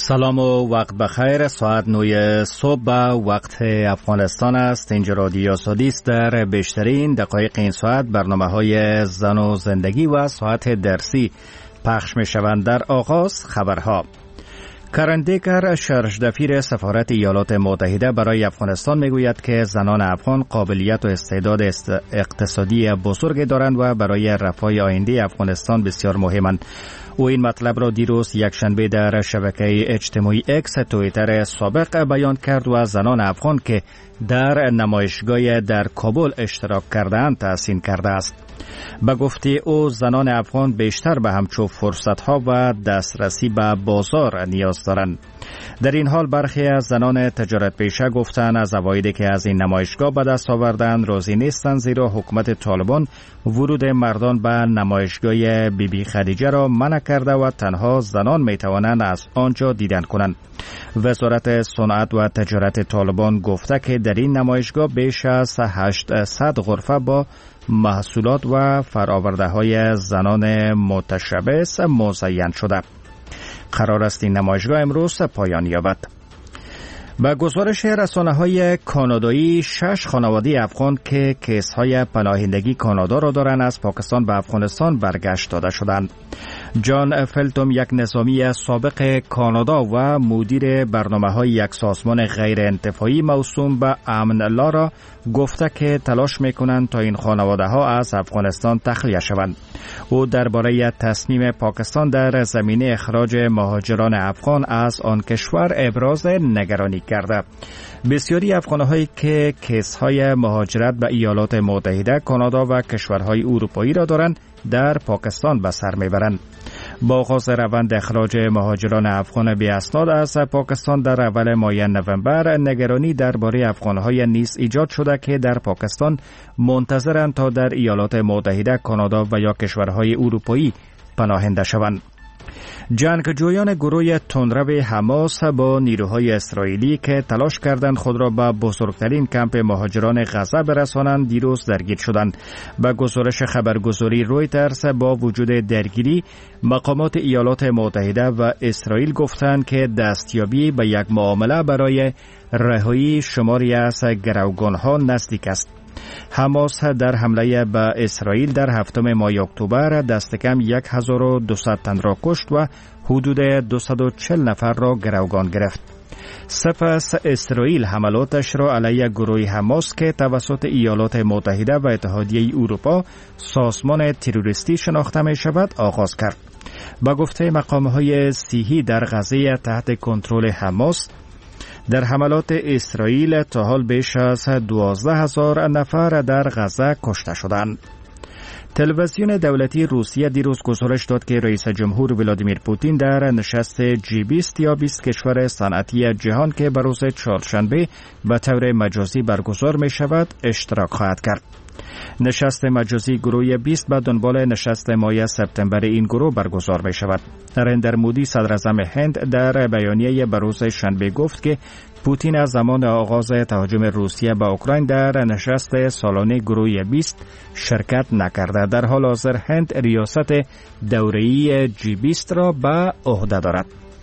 سلام و وقت بخیر. ساعت 9 صبح به وقت افغانستان است. اینجا رادیو آزادی است. در بیشترین دقایق این ساعت برنامه‌های زن و زندگی و ساعت درسی پخش می‌شوند. در آغاز خبرها. کرن دیگر شرشدفیر سفارت ایالات متحده برای افغانستان میگوید که زنان افغان قابلیت و استعداد اقتصادی بزرگی دارند و برای رفاه آینده افغانستان بسیار مهمند. او این مطلب را دیروز یکشنبه در شبکه اجتماعی اکس توییتر سابق بیان کرد و زنان افغان که در نمایشگاه در کابل اشتراک کردند تحسین کرده است. به گفته او زنان افغان بیشتر به همچو فرصت‌ها و دسترسی به بازار نیاز دارند. در این حال برخی از زنان تجارت پیشه گفتند از عوایدی که از این نمایشگاه به دست آوردند راضی نیستند، زیرا حکومت طالبان ورود مردان به نمایشگاه بیبی خدیجه را منع کرده و تنها زنان می توانند از آنجا دیدن کنند. وزارت صنعت و تجارت طالبان گفته که در این نمایشگاه بیش از 800 غرفه با محصولات و فرآورده‌های زنان متشبث مزین شده. قرار است این نمایشگاه امروز پایان یابد. به گزارش رسانه‌های کانادایی 6 خانواده افغان که کیس‌های پناهندگی کانادا را دارند از پاکستان به افغانستان برگشت داده شدند. جان فلتوم، یک نظامی سابق کانادا و مدیر برنامه‌های یک سازمان غیر انتفاعی موسوم به امن لارا گفته که تلاش می‌کنند تا این خانواده‌ها از افغانستان تخلیه شوند. او درباره تصمیم پاکستان در زمینه اخراج مهاجران افغان از آن کشور ابراز نگرانی کرده. بسیاری افغان‌هایی که کیس‌های مهاجرت به ایالات متحده، کانادا و کشورهای اروپایی را دارند در پاکستان به سر میبرند. با آغاز روند اخراج مهاجران افغان بی اسناد از پاکستان در اول ماه نوامبر، نگرانی درباره افغان‌های نیز ایجاد شده که در پاکستان منتظرند تا در ایالات متحده، کانادا و یا کشورهای اروپایی پناهنده شوند. جنگجویان گروه تندرو حماس با نیروهای اسرائیلی که تلاش کردند خود را به بزرگترین کمپ مهاجران غزه برسانند دیروز درگیر شدند. به گزارش خبرگزاری رویترز با وجود درگیری، مقامات ایالات متحده و اسرائیل گفتند که دستیابی به یک معامله برای رهایی شماری از گروگانها نزدیک است. حماس در حمله به اسرائیل در 7 ماه اکتبر دست کم 1200 تن را کشت و حدود 240 نفر را گروگان گرفت. سپس اسرائیل حملاتش را علیه گروه حماس که توسط ایالات متحده و اتحادیه اروپا سازمان تروریستی شناخته می شود آغاز کرد. با گفته مقام‌های صحی در غزه تحت کنترل حماس، در حملات اسرائیل تا حال بیش از 12,000 نفر در غزه کشته شدند. تلویزیون دولتی روسیه دیروز گزارش داد که رئیس جمهور ولادیمیر پوتین در نشست G20 یا 20 کشور صنعتی جهان که به روز چهارشنبه به طور مجازی برگزار می شود اشتراک خواهد کرد. نشست مجازی گروه 20 به دنبال نشست ماه سپتامبر این گروه برگزار می شود. نریندر مودی صدر اعظم هند در بیانیه به روز شنبه گفت که پوتین از زمان آغاز تهاجم روسیه به اوکراین در نشست سالانه گروه 20 شرکت نکرده. در حال حاضر هند ریاست دوره‌ای G20 را به عهده دارد.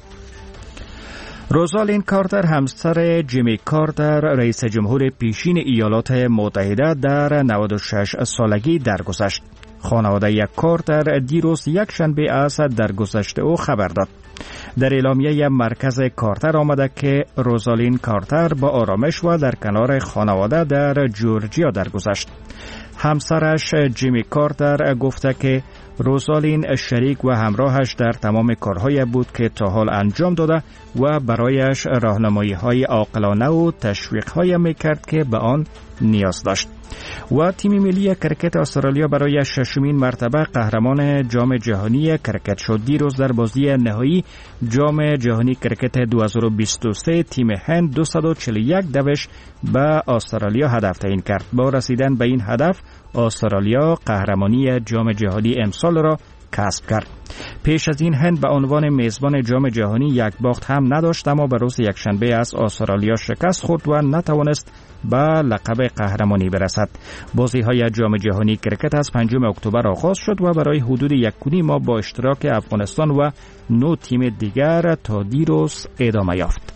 روزالین کارتر، همسر جیمی کارتر رئیس جمهور پیشین ایالات متحده، در 96 سالگی درگذشت. خانواده کارتر دیروز یکشنبه از درگذشت او خبر داد. در اعلامیه مرکز کارتر آمده که روزالین کارتر با آرامش و در کنار خانواده در جورجیا درگذشت. همسرش جیمی کارتر گفته که روزالین شریک و همراهش در تمام کارهای بود که تا حال انجام داده و برایش راهنمایی‌های عاقلانه و تشویق‌های می‌کرد که به آن نیاز داشت. و تیم ملی کرکت استرالیا برای 6مین مرتبه قهرمان جام جهانی کرکت شد. دیروز در بازی نهایی جام جهانی کرکت 2023 تیم هند 241 دوش به استرالیا هدف تعیین کرد. با رسیدن به این هدف استرالیا قهرمانی جام جهانی امسال را کسب کرد. پیش از این هند به عنوان میزبان جام جهانی یک باخت هم نداشت، اما به روز یکشنبه از استرالیا شکست خورد و نتوانست به لقب قهرمانی برسد. بازی‌های جام جهانی کرکت از 5 اکتبر آغاز شد و برای حدود 1.5 ماه با اشتراک افغانستان و 9 تیم دیگر تا دیروز ادامه یافت.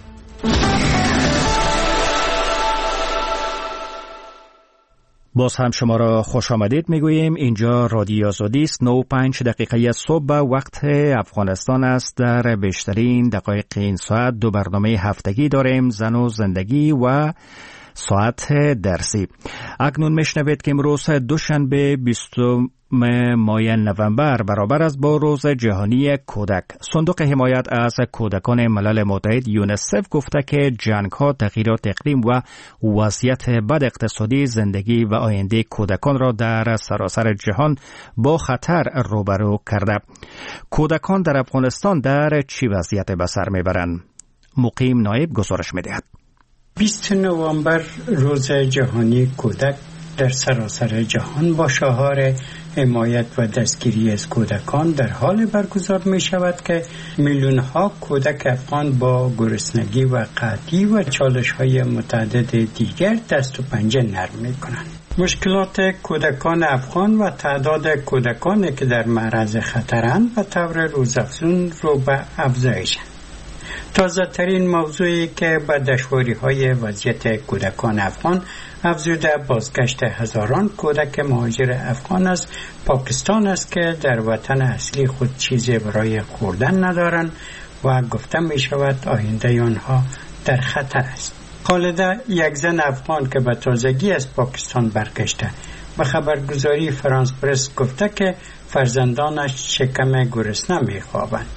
باز هم شما را خوش آمدید میگوییم. اینجا رادیو آزادی است. 9:05 صبح وقت افغانستان است. در بیشترین دقایق این ساعت 2 برنامه هفتگی داریم، زن و زندگی و ساعت درسی. اکنون میشنوید که امروز دوشنبه 20 ماه نوامبر برابر است با روز جهانی کودک. صندوق حمایت از کودکان ملل متحد یونیسف گفته که جنگ‌ها، تغییرات اقلیم و وضعیت بد اقتصادی زندگی و آینده کودکان را در سراسر جهان با خطر روبرو کرده. کودکان در افغانستان در چه وضعیت به سر میبرند؟ مقیم نایب گزارش میدهد. 20 نوامبر روز جهانی کودک در سراسر جهان با شعار حمایت و دستگیری از کودکان در حال برگزار می شود که میلیون ها کودک افغان با گرسنگی و قحطی و چالش های متعدد دیگر دست و پنجه نرم می کنند. مشکلات کودکان افغان و تعداد کودکانی که در معرض خطرند و طور روزافزون رو به افزایشند. تازه ترین موضوعی که به دشواری های وضعیت کودکان افغان افزوده بازگشت هزاران کودک مهاجر افغان از پاکستان است که در وطن اصلی خود چیزی برای خوردن ندارند و گفته می شود آینده آنها در خطر است. خالده، یک زن افغان که به تازگی از پاکستان برگشته، به خبرگزاری فرانس پرس گفته که فرزندانش شکم گرسنه می خوابند.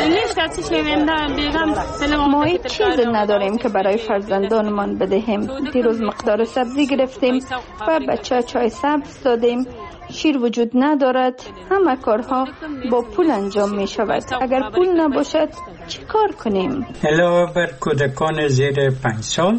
ما هیچ چیز نداریم که برای فرزندانمان بدهیم. دیروز مقدار سبزی گرفتیم و بچه چای سبز دادیم. شیر وجود ندارد. همه کارها با پول انجام می شود. اگر پول نباشد چی کار کنیم؟ علاوه بر کودکان زیر 5 سال،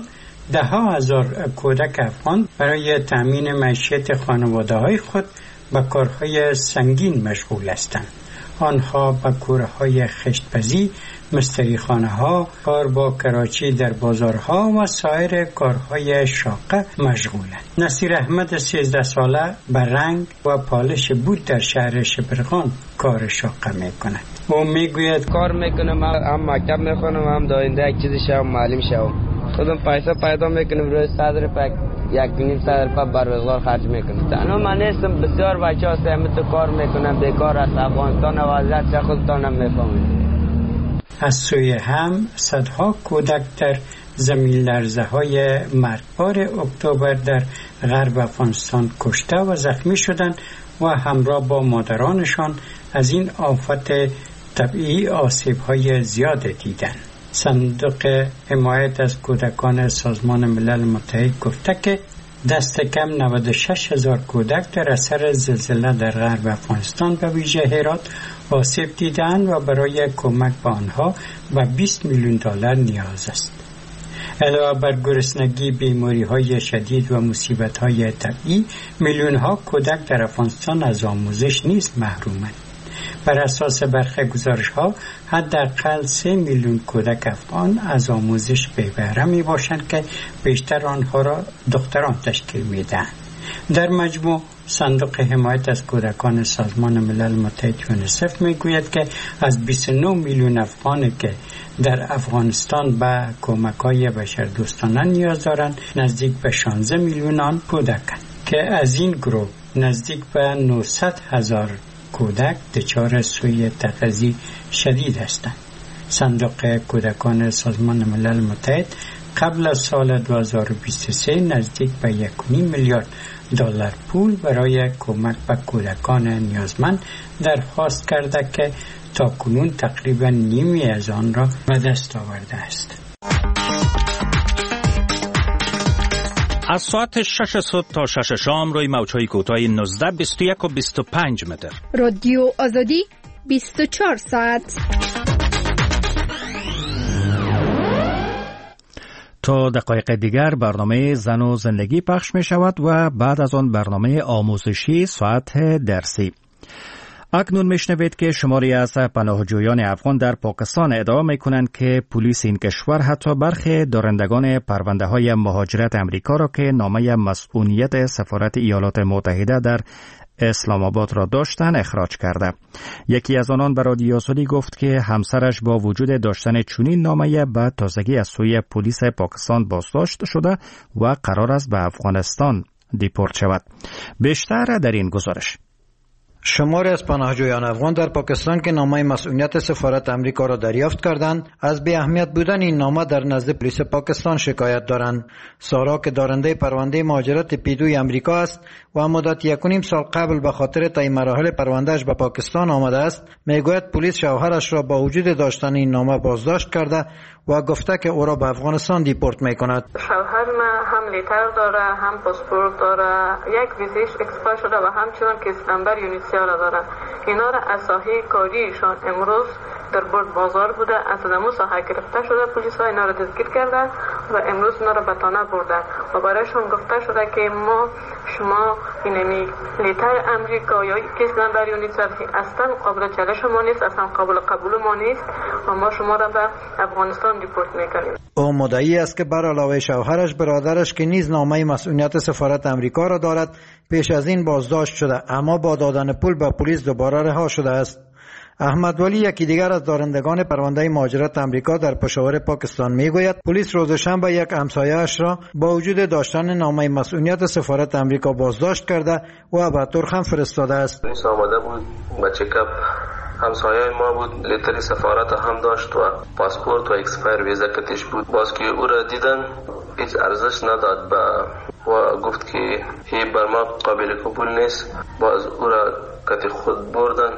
10,000 کودک افغان برای تأمین معیشت خانواده های خود به کارهای سنگین مشغول هستند. آنها به کورهای خشتپزی، مستریخانه ها، کار با کراچی در بازارها و سایر کارهای شاقه مشغولند. نصیر احمد 13 ساله به رنگ و پالش بود در شهر شبرغان کار شاقه می کند. او می گوید کار میکنم، هم مکتب میخونم، هم داینده یک چیزی شوم، معلم شوم. خودم پیسه پیدا میکنم، روی 100 روپیه 1.5 روپیه بر روزگار خرج میکنم. تنها من نیستم، بسیار بچه ها سهمت کار میکنم، بیکار است. افغانستان وضعیت خودتانم میفهمید. از سوی هم صدها کودک در زمین لرزه های مرگبار اکتبر در غرب افغانستان کشته و زخمی شدند و همراه با مادرانشان از این آفت طبیعی آسیب های زیاد دیدند. صندوق حمایت از کودکان سازمان ملل متحد گفته که دست کم 96,000 کودک در اثر زلزله در غرب افغانستان به ویژه هرات آسیب دیدند و برای کمک به آنها به 20 میلیون دلار نیاز است. علاوه بر گرسنگی، بیماری‌های شدید و مصیبت‌های طبیعی، میلیون‌ها کودک در افغانستان از آموزش نیز محرومند. بر اساس برخی گزارش‌ها حداقل 3 میلیون کودک افغان از آموزش بی بهره میباشند که بیشتر آنها را دختران تشکیل میدهند. در مجموع صندوق حمایت از کودکان سازمان ملل متحد یونیسف میگوید که از 29 میلیون افغانی که در افغانستان به کمک‌های بشردوستانه نیاز دارند، نزدیک به 16 میلیون آن کودکند که از این گروه نزدیک به 900,000 کودک دچار سوء تغذیه شدید هستند. صندوق کودکان سازمان ملل متحد قبل از سال 2023 نزدیک به 1.5 میلیارد دلار پول برای کمک به کودکان نیازمند درخواست کرده که تاکنون تقریبا نیمی از آن را به دست آورده است. از ساعت 6 صبح تا 6 شام روی موج‌های کوتاه 19، 21 و 25 متر. رادیو آزادی 24 ساعت. تا دقایق دیگر برنامه زن و زندگی پخش می شود و بعد از آن برنامه آموزشی ساعت درسی. اکنون میشنوید که شماری از پناهجویان افغان در پاکستان ادعا میکنند که پلیس این کشور حتی برخی دارندگان پرونده های مهاجرت امریکا را که نامه مسئولیت سفارت ایالات متحده در اسلام آباد را داشتن اخراج کرده. یکی از آنان به رادیو آزادی گفت که همسرش با وجود داشتن چنین نامه به تازگی از سوی پلیس پاکستان بازداشت شده و قرار است به افغانستان دیپورت شود. بیشتر در این گزارش. شماری از پناهجویان افغان در پاکستان که نامه مسئولیت سفارت امریکا را دریافت کردند از بی اهمیت بودن این نامه در نزد پلیس پاکستان شکایت دارند. سارا که دارنده پرونده مهاجرت پیدوی امریکا است و مدت 1.5 سال قبل به خاطر طی مراحل پروندهش به پاکستان آمده است، میگوید پلیس شوهرش را با وجود داشتن این نامه بازداشت کرده و گفته که او را به افغانستان دیپورت میکند. شوهر من هم لیتر داره، هم پاسپورت داره، یک ویزیش اکسپایر شده و همچنان کیس نمبر یونیسیا داره. اینا را از ساحه کاریشان امروز در برد بازار بوده، از دمو ساحه گرفته شده، پلیس ها اینا را دستگیر کردن و امروز اینا را به تانه بردن و برایشون گفته شده که شما اینمی لیتر امریکا یا کیس نمبر یونیسیا اصلا قابل چالش ما نیست، اصلا قابل قبول ما نیست و ما شما را به افغانستان دیپورت میکنیم. او مدعی است که بر علاوه شوهرش، برادرش که نیز نامه مسئولیت سفارت امریکا را دارد پیش از این بازداشت شده، اما با دادن پول به پلیس دوباره رها شده است. احمد ولی یکی دیگر از دارندگان پرونده مهاجرت امریکا در پشاور پاکستان میگوید پلیس روز شنبه یک همسایه‌اش را با وجود داشتن نامه مسئولیت سفارت امریکا بازداشت کرده و به ترک هم فرستاده است. پلیس آمده بود با چکاپ، همسایه ما بود، لیتری سفارت هم داشت و پاسپورت و اکسپایر ویزا کتش بود. باز که او را دیدن هیچ ارزش نداد و گفت که هی بر ما قابل قبول نیست. باز او را کت خود بردن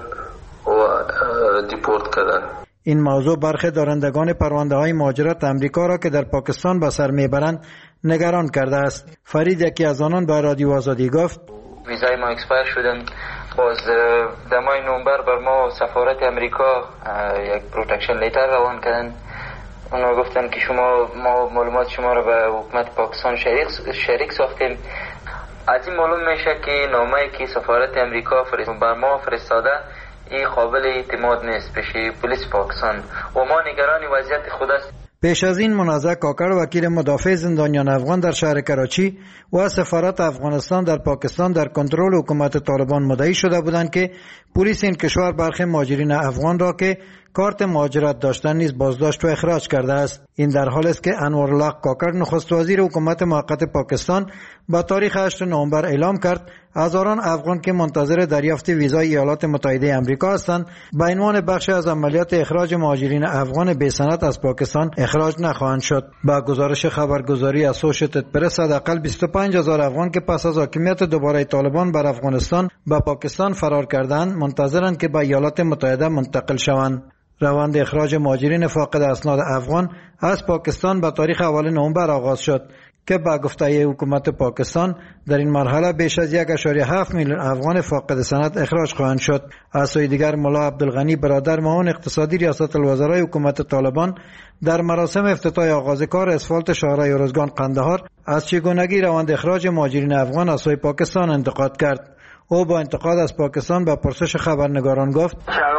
و دیپورت کردن. این موضوع برخی دارندگان پرونده های مهاجرت امریکا را که در پاکستان به سر میبرند نگران کرده است. فرید یکی از آنان به رادیو آزادی گفت ویزای ما اکسپایر شدن. باز دمای نومبر بر ما سفارت امریکا یک پروتکشن لیتر روان کردن. اونا گفتن که ما معلومات شما را به حکومت پاکستان شریک ساختیم. از این معلوم میشه که نامه‌ای که سفارت امریکا بر ما فرستاده این قابل اعتماد نیست پیش پلیس پاکستان و ما نگران وضعیت خود است. پیش از این منازع کاکر وکیل مدافع زندانیان افغان در شهر کراچی و سفارت افغانستان در پاکستان در کنترل حکومت طالبان مدعی شده بودند که پلیس این کشور برخی مهاجرین افغان را که کارت مهاجرت داشتن نیز بازداشت و اخراج کرده است. این در حالی است که انوارالله کاکر نخست وزیر حکومت موقت پاکستان با تاریخ 8 نوامبر اعلام کرد هزاران افغان که منتظر دریافت ویزای ایالات متحده آمریکا هستند به عنوان بخش از عملیات اخراج مهاجرین افغان بی سند از پاکستان اخراج نخواهند شد. با گزارش خبرگزاری اسوشیتد پرس حداقل 25,000 افغان که پس از حاکمیت دوباره طالبان بر افغانستان به پاکستان فرار کردند منتظرند که به ایالات متحده منتقل شوند. روند اخراج مهاجرین فاقد اسناد افغان از پاکستان به تاریخ اول نوامبر آغاز شد که با گفته حکومت پاکستان در این مرحله بیش از 1.7 میلیون افغان فاقد سند اخراج خواهند شد. از سوی دیگر ملا عبدالغنی برادر معاون اقتصادی ریاست الوزرای حکومت طالبان در مراسم افتتاح آغاز کار اسفالت شاهراه ارزگان قندهار از چگونگی روند اخراج مهاجرین افغان از سوی پاکستان انتقاد کرد. او با انتقاد از پاکستان به پرسش خبرنگاران گفت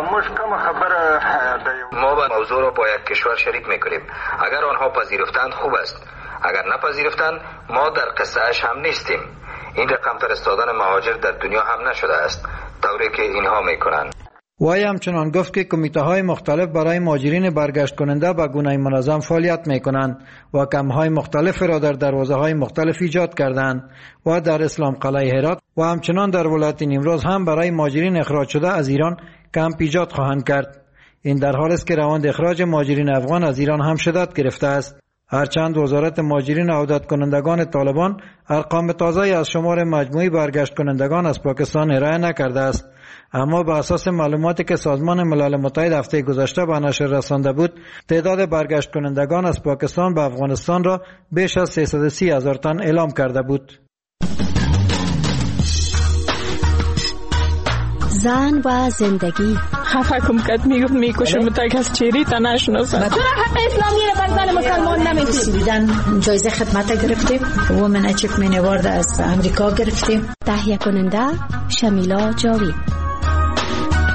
ما با موضوع را با یک کشور شریک میکنیم. اگر آنها پذیرفتند خوب است، اگر نپذیرفتند ما در قصه اش هم نیستیم. این رقم فرستادن مهاجر در دنیا هم نشده است طوری که اینها میکنند. وی همچنان گفت که کمیته های مختلف برای مهاجرین برگشت کننده به گونه منظم فعالیت میکنند و کمپ های مختلف را در دروازه های مختلف ایجاد کردند و در اسلام قلعه هرات و همچنان در ولایت نیمروز هم برای مهاجرین اخراج شده از ایران کمپ ایجاد خواهند کرد. این در حالی است که روند اخراج مهاجرین افغان از ایران هم شدت گرفته است. هرچند وزارت مهاجرین عودت کنندگان طالبان ارقام تازه از شمار مجموعی برگشت کنندگان از پاکستان ارائه نکرده است، اما بر اساس معلوماتی که سازمان ملل متحد هفته گذشته به نشر رسانده بود، تعداد برگشت کنندگان از پاکستان به افغانستان را بیش از 330,000 تن اعلام کرده بود. زن و زندگی حکم کرد میکشم تا کس چیری تا نشناسم. چرا حق اسلامی را بر زن مسلمان نمیدید؟ جایزه خدمت گرفتیم، وومن اچیومنت اوارد از امریکا گرفتیم. تهیه کننده شمیلا جاوید.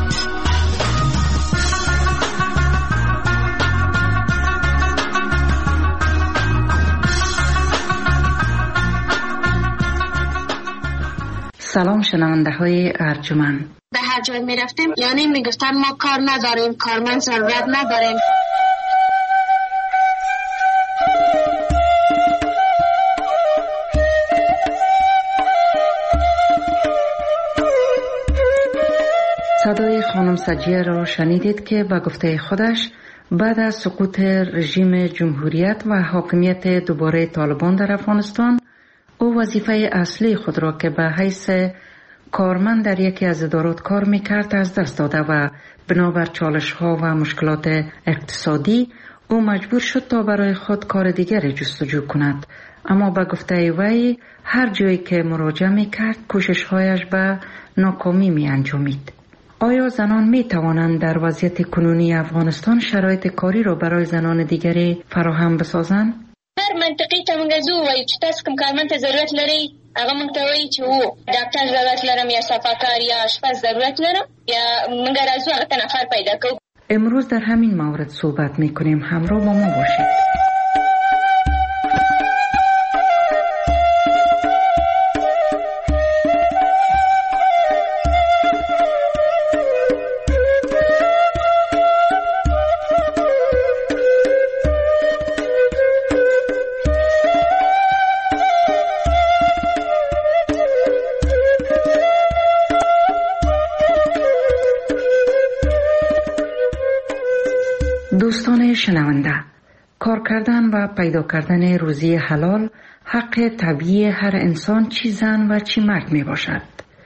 سلام شنونده های ارجمند. به هر جای می رفتیم یعنی می گفتن ما کار نداریم، کارمند ضرورت نداریم. صدای خانم سجیه را شنیدید که به گفته خودش بعد از سقوط رژیم جمهوریت و حاکمیت دوباره طالبان در افغانستان، او وظیفه اصلی خود را که به حیث کارمند در یکی از ادارات کار میکرد از دست داده و بنابر چالش ها و مشکلات اقتصادی او مجبور شد تا برای خود کار دیگری جستجو کند. اما به گفته وی هر جایی که مراجعه میکرد کوشش هایش به ناکامی می انجامید. آیا زنان می توانند در وضعیت کنونی افغانستان شرایط کاری را برای زنان دیگری فراهم بسازند؟ هر منطقی ته موږ زو وایو چې تاسو کوم کارمند ته ضرورت لرئ، هغه موږ ته وایي چې ډاکټر ضرورت لرم یا صفاکار یا آشپز ضرورت لرم، یا موږ راځو هغه ته نفر پیدا کوو. امروز در همین مورد صحبت میکنیم. همراه با ما باشید. دوستان شنونده، کار کردن و پیدا کردن روزی حلال حق طبیعی هر انسان، چی زن و چی مرد می باشد.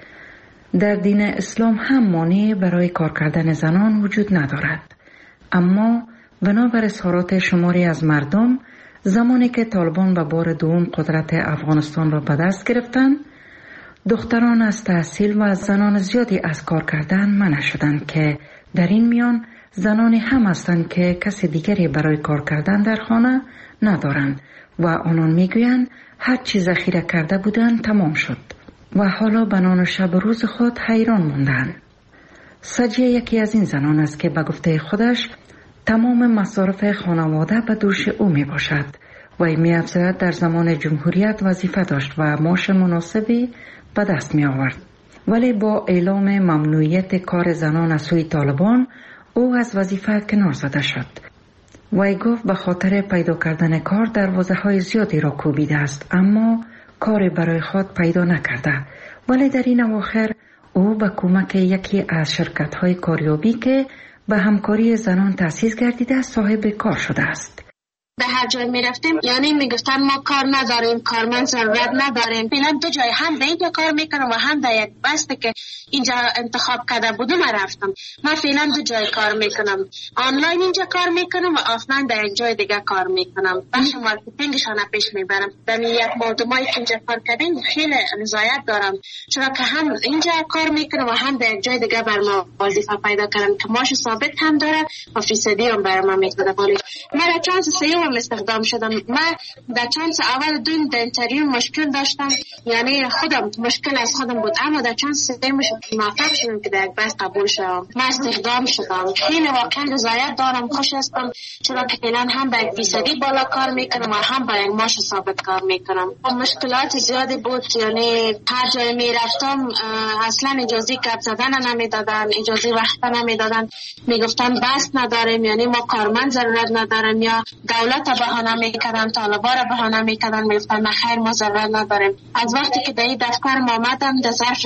در دین اسلام هم مانع برای کار کردن زنان وجود ندارد. اما بنابر اظهارات شماری از مردم، زمانی که طالبان به بار دوم قدرت افغانستان را به دست گرفتند، دختران از تحصیل و زنان زیادی از کار کردن منع شدند که در این میان زنانی هم هستند که کسی دیگری برای کار کردن در خانه ندارند و آنان میگویند هر چیز ذخیره کرده بودند تمام شد و حالا به نان شب و روز خود حیران ماندند. سجیه یکی از این زنان است که به گفته خودش تمام مصارف خانواده به دوش او می باشد و می افزاید در زمان جمهوریت وظیفه داشت و معاش مناسبی به دست می آورد. ولی با اعلام ممنوعیت کار زنان از سوی طالبان او از وظیفه کنار زده شد. وی گفت به خاطر پیدا کردن کار دروازه های زیادی را کوبیده است، اما کاری برای خود پیدا نکرده. ولی در این اواخر او به کمک یکی از شرکت های کاریابی که به همکاری زنان تأسیس گردیده صاحب کار شده است. به هر جای می رفتیم یعنی می گفتن ما کار نداریم، کارمند ضرورت نداریم. فعلا دو جای هم در اینجا کار میکنم و هم در یک بسته که اینجا انتخاب کرده بودم رفتم. من فعلا دو جای کار میکنم، آنلاین اینجا کار میکنم و آفلاین در یک جای دیگه کار میکنم. بخش مارکتینگشان پیش میبرم. در یک مردمایی که اینجا کار کردیم خیلی رضایت دارم، چرا که هم اینجا کار میکنم و هم در یک جای دیگه بر ما وظیفه پیدا کردم که ماش ثابت هم داره و فیصدی هم بر ما میتونه. من چانس سیوم استخدام شدم. من در چانس اول دون در اینترویو مشکل داشتم، یعنی خودم مشکل از خودم بود، اما در چانس سیوم موفق شدم که در یک بحث قبول شدم. من استخدام شدم. خیلی واقعا رضایت دارم، خوش هستم، چرا که فعلا هم به فیصدی بالا کار میکنم و هم به یک ماش ثابت کار میکنم. مشکلات زیادی بود، یعنی هر جای میرفتم اصلا اجازه گپ زدن نمیدادن، اجازه وقت نمیدادن، میگفتن بس نداریم، یعنی ما کارمند ضرورت نداریم، یا دولت بهانه میکردن، طالبا را بهانه میکردن، میگفتن خیر ما ضرورت نداریم. از وقتی که در این دفتر آمدم در ظرف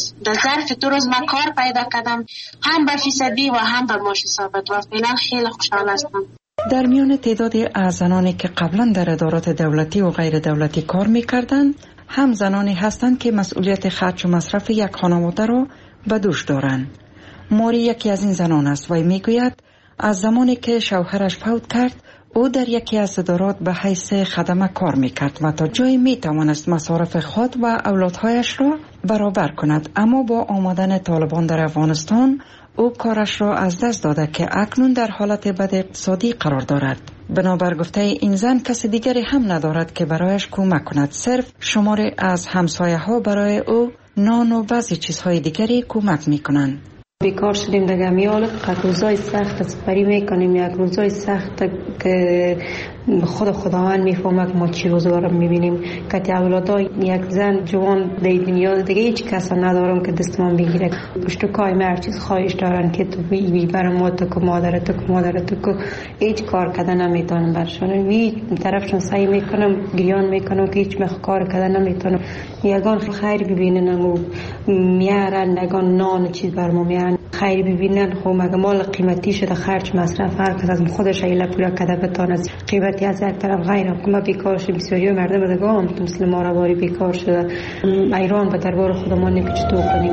دو روز من کار پیدا کردم، هم به فیصدی و هم به معاش ثابت و فعلا خیلی خوشحال هستم. در میان تعدادی از زنانی که قبلا در ادارات دولتی و غیر دولتی کار میکردند، هم زنانی هستند که مسئولیت خرج و مصرف یک خانواده را به دوش دارند. ماری یکی از این زنان است و میگوید از زمانی که شوهرش فوت کرد او در یکی از ادارات به حیث خدمه کار میکرد و تا جایی میتوانست مصارف خود و اولادهایش را برابر کند، اما با آمدن طالبان در افغانستان او کارش را از دست داده که اکنون در حالت بد اقتصادی قرار دارد. بنابر گفته این زن کسی دیگری هم ندارد که برایش کمک کند، صرف شماری از همسایه ها برای او نان و بعضی چیزهای دیگری کمک میکنند. بیکار شدیم در گمی حالت، روزای سخت سپری میکنیم، یک روزای سخت که خود خداوند میفهمه که ما چی روزگار میبینیم که اولادا یک زن جوان در دنیا دیگه هیچ کس ندارم که دستمان بگیره پشت کای هر چیز خواهش دارن که تو بی بر ما تو که مادرت که هیچ کار کردن نمیتونم برشان وی طرفشون سعی میکنم گریان میکنم که هیچ کار کردن نمیتونم یگان خیر ببینن و میارن نگان نان چیز بر ما میارن خیر ببینن خب مگه مال قیمتی شده خرج مصرف هر کس از خودش ایله پولا کده بتانه قیمتی از یک طرف غیر حکومت بیکار شده بسیاری مردم دیگه هم مثل ما رواری بیکار شده ایران به دربار خودمان نمی چطور کنیم.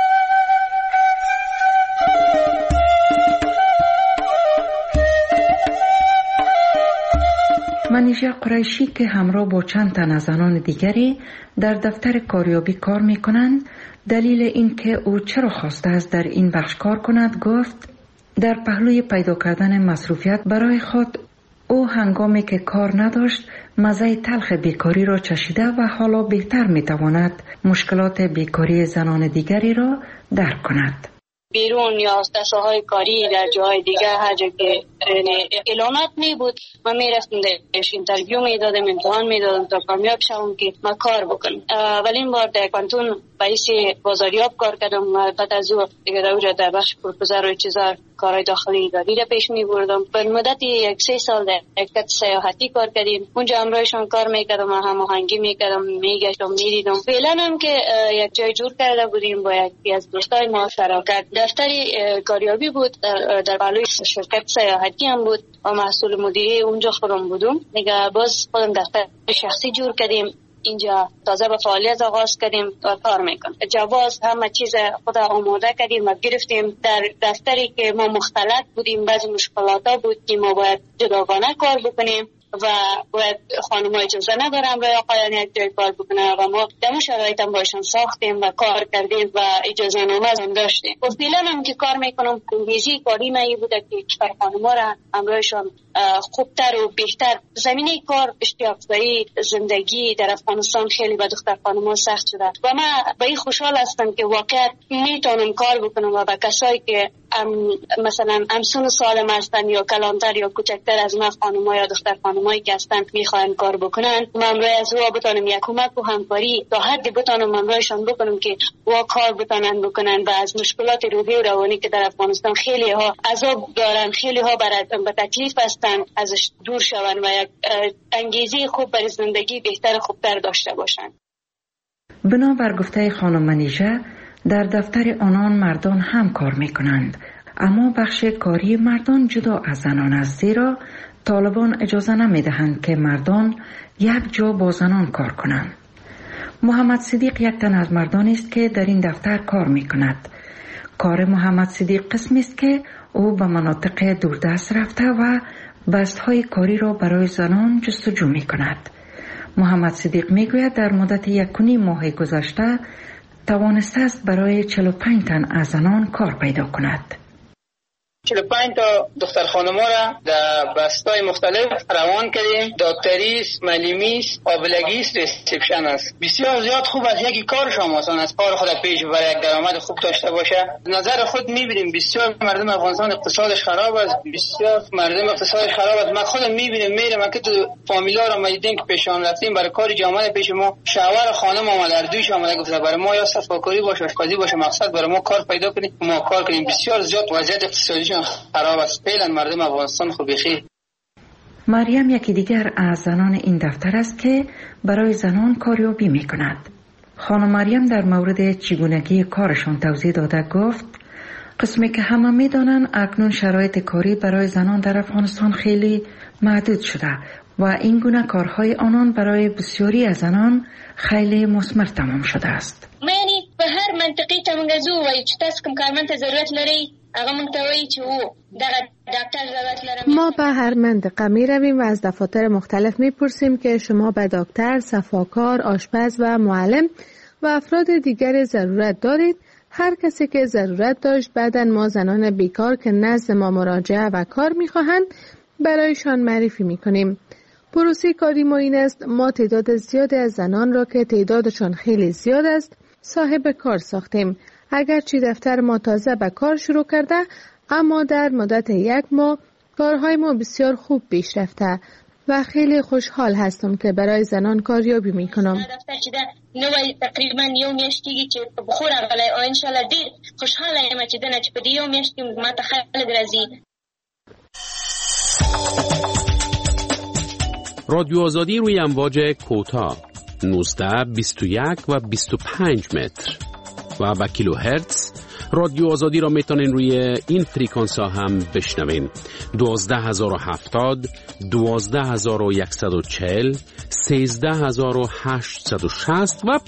منیژه قریشی که همراه با چند تن از زنان دیگری در دفتر کاریابی کار می کنند دلیل این که او چرا خواسته است در این بخش کار کند گفت در پهلوی پیدا کردن مصروفیت برای خود او هنگامی که کار نداشت مزه تلخ بیکاری را چشیده و حالا بهتر می تواند مشکلات بیکاری زنان دیگری را درک کند. بیرون یا دسته‌های کاری در جای دیگه هر جا که اعلانات می بود من می رفتم درش اینترویو می دادم امتحان می دادم تا کامیاب شوم که من کار بکنم. اولین بار در کانتون باعث بازاریاب کار کردم و بعد از او دیگه در در بخش پروپوزر و چیزا کارهای داخلی اداری را پیش می بردم. به مدت 1-3 سال در شرکت سیاحتی کار کردیم. اونجا همراهشون کار میکردم و هماهنگی میکردم میگشتم میدیدم. فعلا هم که یک جای جور کرده بودیم با یکی از دوستای ما شراکت دفتری کاریابی بود در بالای شرکت سیاحتی هم بود و مسئول مدیری اونجا خودم بودم. دیگه باز خودم دفتر شخصی جور کردیم. اینجا تازه به فعالیت آغاز کردیم و کار میکنم. جواز همه چیز خود آماده کردیم و گرفتیم. در دفتری که ما مختلط بودیم بعضی مشکلاتا بود که ما باید جداگانه کار بکنیم و باید خانم‌ها اجازه ندارم برای آقایان یک جای کار بکنن و ما در شرایط هم باشون ساختیم و کار کردیم و اجازه نامه هم داشتیم. و فعلا هم که کار میکنم کنگیزی کاری مایی بوده که کشور خانم‌ها را همراهشان خوبتر و بهتر زمینه کار اشتیاق‌زایی زندگی در افغانستان خیلی به دختر خانم‌ها سخت شده و من به این خوشحال هستم که واقعا میتونم کار بکنم و به کسایی که مثلا همسن سالم هستن یا کلانتر یا کوچکتر از من خانم‌ها یا دختر خانمایی که هستن میخوان کار بکنن من برای از او بتونم یک کمک و همکاری تا حدی بتونم همراهشان بکنم که وا کار بکنن و از مشکلات روحی و روانی که در افغانستان خیلی ها عذاب دارن خیلی ها به تکلیف هستن ازش دور شون و یک انگیزه خوب برای زندگی بهتر خوبتر داشته باشن. بنابر گفته خانم منیژه در دفتر آنان مردان هم کار میکنند اما بخش کاری مردان جدا از زنان است زیرا طالبان اجازه نمیدهند که مردان یک جا با زنان کار کنند. محمد صدیق یک تن از مردان است که در این دفتر کار میکند. کار محمد صدیق قسمی است که او به مناطق دوردست رفته و بستهای کاری را برای زنان جستجو میکند. محمد صدیق میگوید در مدت 1.5 ماه گذشته توانسته است برای 45 تن از زنان کار پیدا کند. 45 تا دختر خانم‌ها را در بستای مختلف روان کردیم. دکتریست، معلمیست، قابلگیست، ریسپشن است. بسیار زیاد خوب است. یکی کار شما آسان است. کار خود پیش برای یک درآمد خوب داشته باشه. نظر خود می‌بینیم بسیار مردم افغانستان اقتصادش خراب است. بسیار مردم اقتصادش خراب است. ما خودم می‌بینم میرم که تو فامیلا را می‌دیدیم که پیشان رفتیم برای کاری جامعه پیش ما شوهر خانم آمد در دویش آمد گفت برای ما یا صفاکاری باشه آشپزی باشه مقصد برای ما کار پیدا کنید ما کار کنیم. بسیار زیاد وضعیت اقتصادی خراب است. فعلا مردم افغانستان خوب بخیر. مریم یکی دیگر از زنان این دفتر است که برای زنان کاریابی می کند. خانم مریم در مورد چگونگی کارشان توضیح داده گفت قسمی که همه می دانند اکنون شرایط کاری برای زنان در افغانستان خیلی محدود شده و این گونه کارهای آنان برای بسیاری از زنان خیلی مثمر تمام شده است. یعنی به هر منطقی تمنگزو و چه تاس کم کارمند ضرورت لري ما به هر منطقه می رویم و از دفاتر مختلف می پرسیم که شما به دکتر، صفاکار، آشپز و معلم و افراد دیگر ضرورت دارید. هر کسی که ضرورت داشت بعداً ما زنان بیکار که نزد ما مراجعه و کار می خواهند برایشان معرفی می کنیم. پروسه کاری ما این است ما تعداد زیادی از زنان را که تعدادشان خیلی زیاد است صاحب کار ساختیم. اگرچه دفتر ما تازه به کار شروع کرده اما در مدت 1 ماه کارهای ما بسیار خوب پیش رفته و خیلی خوشحال هستم که برای زنان کاریابی میکنم. نوې تقریبا یو میاشت کېږي چې بخور راغلی او انشاءالله ډېر خوشحاله یم چې دنه چې په دې یو میاشت کې ما ته خلک راځي. رادیو آزادی روی امواج کوتاه 19 21 و 25 متر و با کیلو هرتز. رادیو آزادی را میتونین روی این فریکانس ها هم بشنوین. 12070 12140 13860 و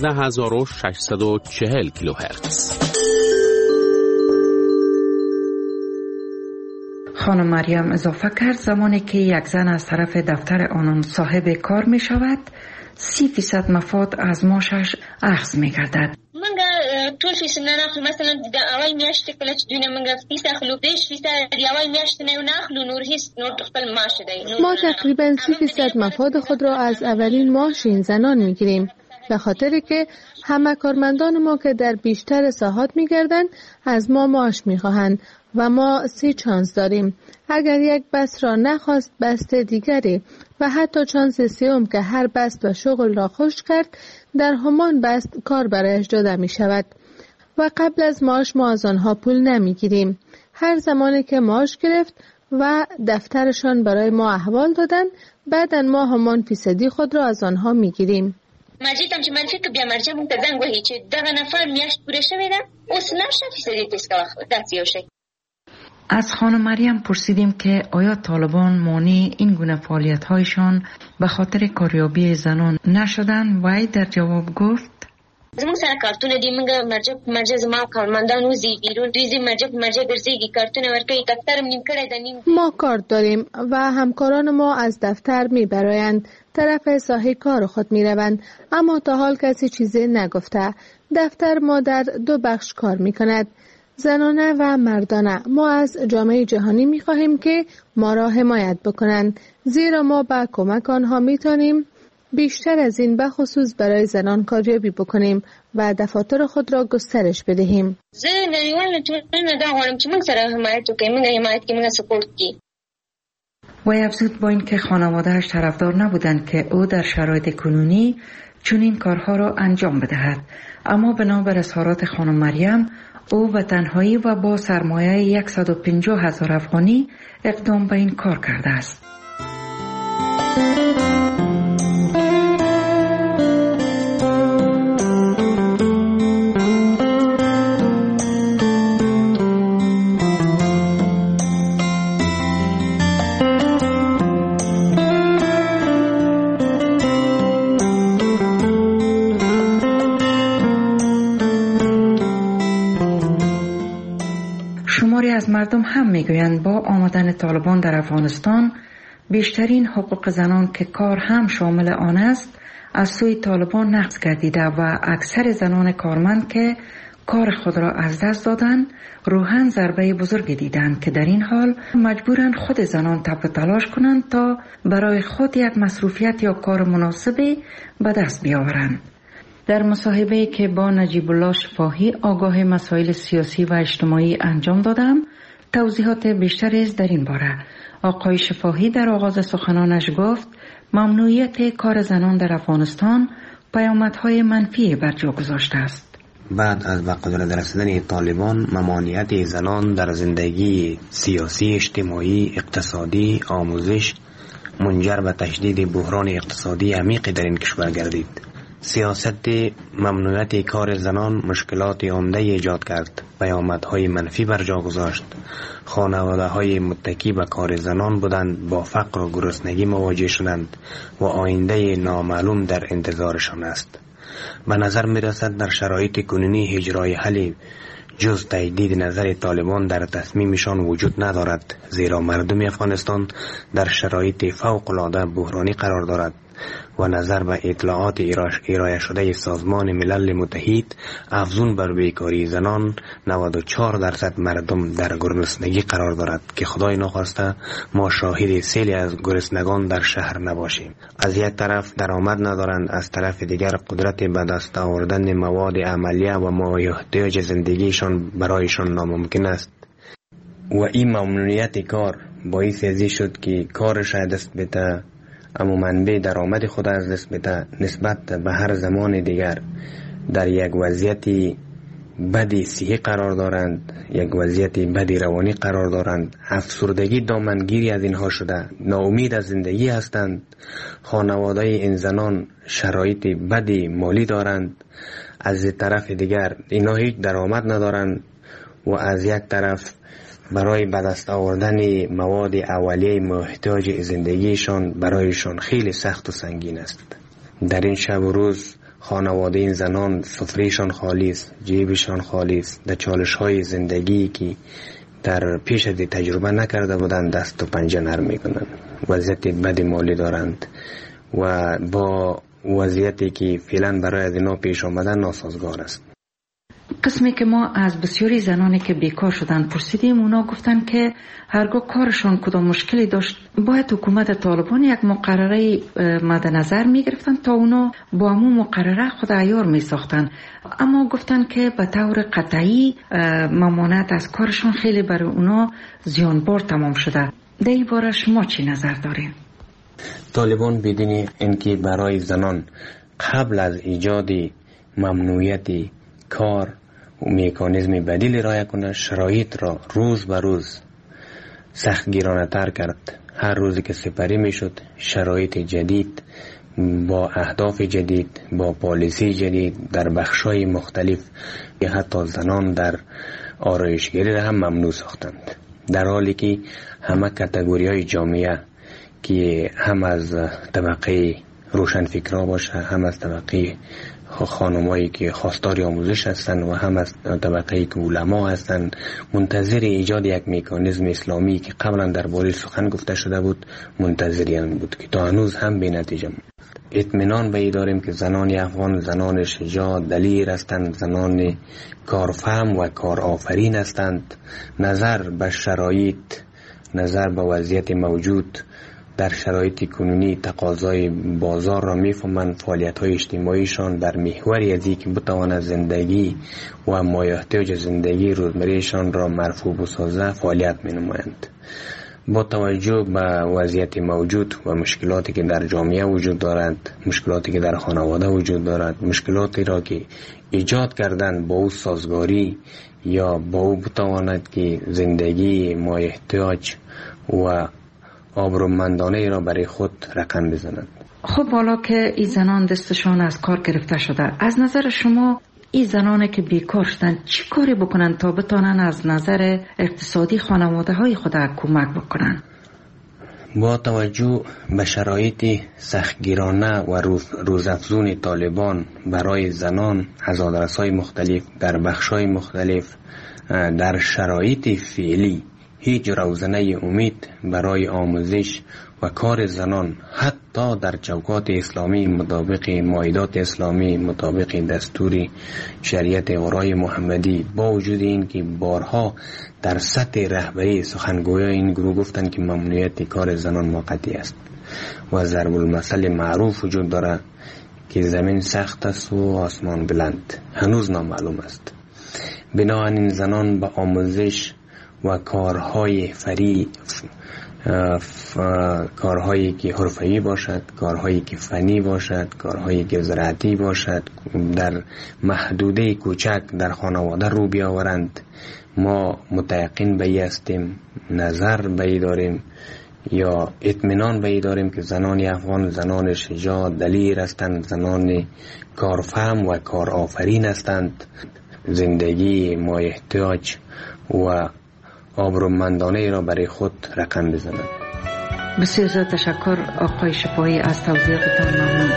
15640 کیلوهرتز. خانم مریم اضافه کرد زمانی که یک زن از طرف دفتر آنان صاحب کار می شود 30% مفاد از معاشش اخذ می گردد. ټول فیس نه اخلو، مثلا د اول میاشت کله چې دونه موږ فیس اخلو 10% د اول میاشت نه اخلو، نور هیڅ نور خپل معاش دی. ما تقریبا 30% مفاد خود را از اولین معاش این زنان میگیریم، به خاطری که همه کارمندان ما که در بیشتر ساحات میگردند از ما معاش میخواهند و ما 3 چانس داریم. اگر یک بست را نخواست بست دیگری و حتی چانس سوم که هر بست و شغل را خوش کرد در همان بست کار برایش داده می شود و قبل از معاش ما از آنها پول نمی گیریم. هر زمانی که معاش گرفت و دفترشان برای ما احوال دادن بعدن ما همان فیصدی خود را از آنها می گیریم. مجید هم چې منفی که بیا مرجع مونږ ته زنګ وهي چې دغه نفر میاشت پوره شوې ده اوس نشه فیصدي تیسکه وخت داسې یو شی. از خانم مریم پرسیدیم که آیا طالبان مانع این گونه فعالیت‌هایشان به خاطر کاریابی زنان نشدن؟ وی در جواب گفت زموږ سره کارتونه دي، موږ مرجع زما کارمندان وزي بیرون دوی زی مرجع ګرځيږي کارتونه ورکوي، دفترم نیم کړی د نیم. ما کارت داریم و همکاران ما از دفتر میبرایند طرف ساحه کار خود میروند، اما تا حال کسی چیزی نگفته. دفتر ما در 2 بخش کار میکند، زنانه و مردانه. ما از جامعه جهانی میخواهیم که ما را حمایت بکنند، زیرا ما با کمک آنها میتونیم بیشتر از این به خصوص برای زنان کاریابی بکنیم و دفاتر خود را گسترش بدهیم. زه نړیوال ټولنه دا غواړم چې موږ سره حمایت وکړي، موږ حمایت کې موږ سپورت کړي. وی افزود با اینکه خانواده‌اش طرفدار نبودند که او در شرایط کنونی چنین کارها را انجام بدهد، اما بنابر اظهارات خانم مریم او به تنهایی و با سرمایه 150,000 افغانی اقدام به این کار کرده است. از مردم هم میگویند با آمدن طالبان در افغانستان بیشترین حقوق زنان که کار هم شامل آن است از سوی طالبان نقض گردیده و اکثر زنان کارمند که کار خود را از دست دادند روحاً ضربه بزرگی دیدند که در این حال مجبورند خود زنان تب و تلاش کنند تا برای خود یک مصروفیت یا کار مناسبی به دست بیاورند. در مصاحبه‌ای که با نجیب الله شفاهی آگاه مسائل سیاسی و اجتماعی انجام دادم توضیحات بیشتری در این باره. آقای شفاهی در آغاز سخنانش گفت ممنوعیت کار زنان در افغانستان پیامدهای منفی بر جا گذاشته است. بعد از به قدرت رسیدن طالبان ممانعت زنان در زندگی سیاسی، اجتماعی، اقتصادی، آموزش منجر به تشدید بحران اقتصادی عمیقی در این کشور گردید. سیاست ممنوعیت کار زنان مشکلات عمده ایجاد کرد، پیامدهای منفی بر جا گذاشت. خانواده‌های متکی به کار زنان بودند با فقر و گرسنگی مواجه شدند و آینده نامعلوم در انتظارشان است. به نظر می رسد در شرایط کنونی اجرای حل جز تجدید نظر طالبان در تصمیمشان وجود ندارد، زیرا مردم افغانستان در شرایط فوق‌العاده بحرانی قرار دارد و نظر به اطلاعات ارائه شده سازمان ملل متحد افزون بر بیکاری زنان 94% مردم در گرسنگی قرار دارد که خدای نخواسته ما شاهد سیلی از گرسنگان در شهر نباشیم. از یک طرف درآمد ندارند، از طرف دیگر قدرت به دست آوردن مواد عملیه و مایحتاج زندگیشان برایشان ناممکن است و این ممنوعیت کار باعث ازی شد که کارش دست بده، اما منبع درآمد خود از دست بده، نسبت به هر زمان دیگر در یک وضعیت بدی صحی قرار دارند، یک وضعیت بدی روانی قرار دارند. افسردگی دامنگیری از اینها شده، ناامید از زندگی هستند. خانواده این زنان شرایط بدی مالی دارند، از طرف دیگر اینا هیچ درآمد ندارند و از یک طرف برای به دست آوردن مواد اولیه محتاج زندگیشان برایشان خیلی سخت و سنگین است. در این شب و روز خانواده این زنان سفرهشان خالی است، جیبشان خالی است. در چالش های زندگی که در پیش از تجربه نکرده بودند دست و پنجه نرم میکنند. وضعیت بد مالی دارند و با وضعیتی که فعلا برای از اینا پیش آمدن ناسازگار است. قسمی که ما از بسیاری زنانی که بیکار شدن پرسیدیم، اونا گفتن که هرگاه کارشان کدام مشکلی داشت باید حکومت طالبان یک مقرره مد نظر می گرفتن تا اونا با همون مقرره خود عیار می ساختن، اما گفتن که به طور قطعی ممانعت از کارشان خیلی برای اونا زیانبار تمام شده. در این باره شما چی نظر دارین؟ طالبان بدین اینکه برای زنان قبل از ایجاد ممنوعیت کار و مکانیزم بدیل رعایت کنه، شرایط را روز به روز سختگیرانه تر کرد. هر روزی که سپری می شد شرایط جدید با اهداف جدید، با پالیسی جدید در بخشای مختلف، حتی زنان در آرایشگری را هم ممنوع ساختند، در حالی که همه کاتگوری های جامعه که هم از طبقه روشنفکرا باشه، هم از طبقه خانمایی که خواستار آموزش هستند و هم از طبقه که علما هستند، منتظر ایجاد یک مکانیزم اسلامی که قبلا درباره سخن گفته شده بود منتظریان بود که تا هنوز هم به نتیجه بود. اطمینان به داریم که زنان افغان زنان شجاع دلیر هستند، زنان کارفهم و کارآفرین هستند. نظر به شرایط، نظر به وضعیت موجود در شرایط کنونی تقاضای بازار را میفهمند. فعالیت‌های اجتماعیشان در محوری از اینکه بتواند زندگی و مایحتاج زندگی روزمرهشان را مرفوع بسازه فعالیت می‌نمایند. با توجه به وضعیت موجود و مشکلاتی که در جامعه وجود دارد، مشکلاتی که در خانواده وجود دارد، مشکلاتی را که ایجاد کردن با او سازگاری یا با او بتواند که زندگی مایحتاج و آبرومندانه را برای خود رقم بزنند. خب حالا که این زنان دستشان از کار گرفته شده، از نظر شما این زنانی که بیکار شدن چی کاری بکنن تا بتانن از نظر اقتصادی خانواده های خود کمک بکنن؟ با توجه به شرایط سختگیرانه و روزافزون طالبان برای زنان از آدرس‌های مختلف در بخش‌های مختلف، در شرایط فعلی هیچ روزنه امید برای آموزش و کار زنان حتی در چوکات اسلامی مطابق مایدات اسلامی، مطابق دستور شریعت غرای محمدی، با وجود این که بارها در سطح رهبری سخنگویان این گروه گفتند که ممنوعیت کار زنان موقتی است و ضرب المثل معروف وجود دارد که زمین سخت است و آسمان بلند، هنوز نامعلوم است. بنابراین زنان به آموزش و کارهای کارهایی که حرفه‌ای باشد، کارهایی که فنی باشد، کارهایی که زراعتی باشد، در محدوده کوچک در خانواده رو بیاورند. ما متیقن به این هستیم، نظر به این داریم یا اطمینان به این داریم که زنان افغان زنان شجاع دلیر هستند، زنان کارفهم و کارآفرین هستند، زندگی مایحتاج و آبرومندانه را برای خود رقم بزنند. بسیار زیاد تشکر آقای شفاهی از توضیحاتتان. ممنون.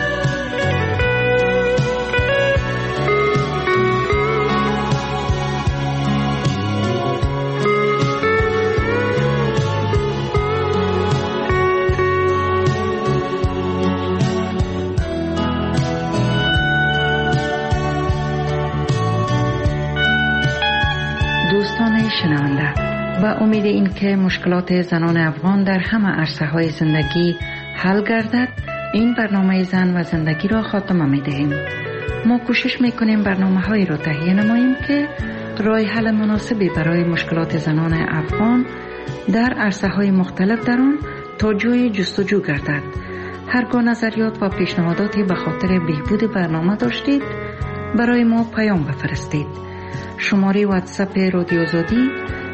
دوستان شنونده، با امید این که مشکلات زنان افغان در همه عرصه‌های زندگی حل گردد، این برنامه زن و زندگی را خاتمه می‌دهیم. ما کوشش می‌کنیم برنامه‌هایی را تهیه نماییم که راه حل مناسبی برای مشکلات زنان افغان در عرصه‌های مختلف در آن تا جای جستجو گردد. هرگاه نظریات و پیشنهاداتی به خاطر بهبود برنامه داشتید برای ما پیام بفرستید. شماره واتساپ رادیو آزادی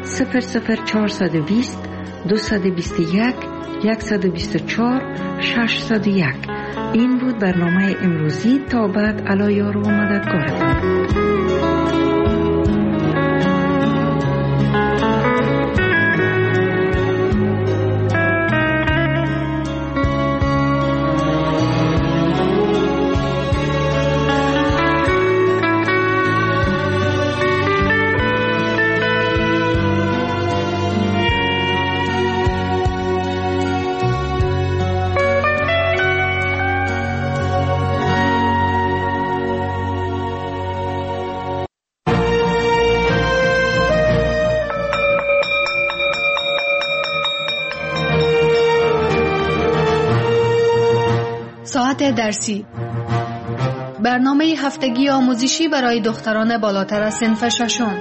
00420 221 124 601. این بود برنامه امروزی. تا بعد علی یار و مددگارتان. ساعت درسی، برنامه هفتگی آموزشی برای دختران بالاتر از صنف ششم.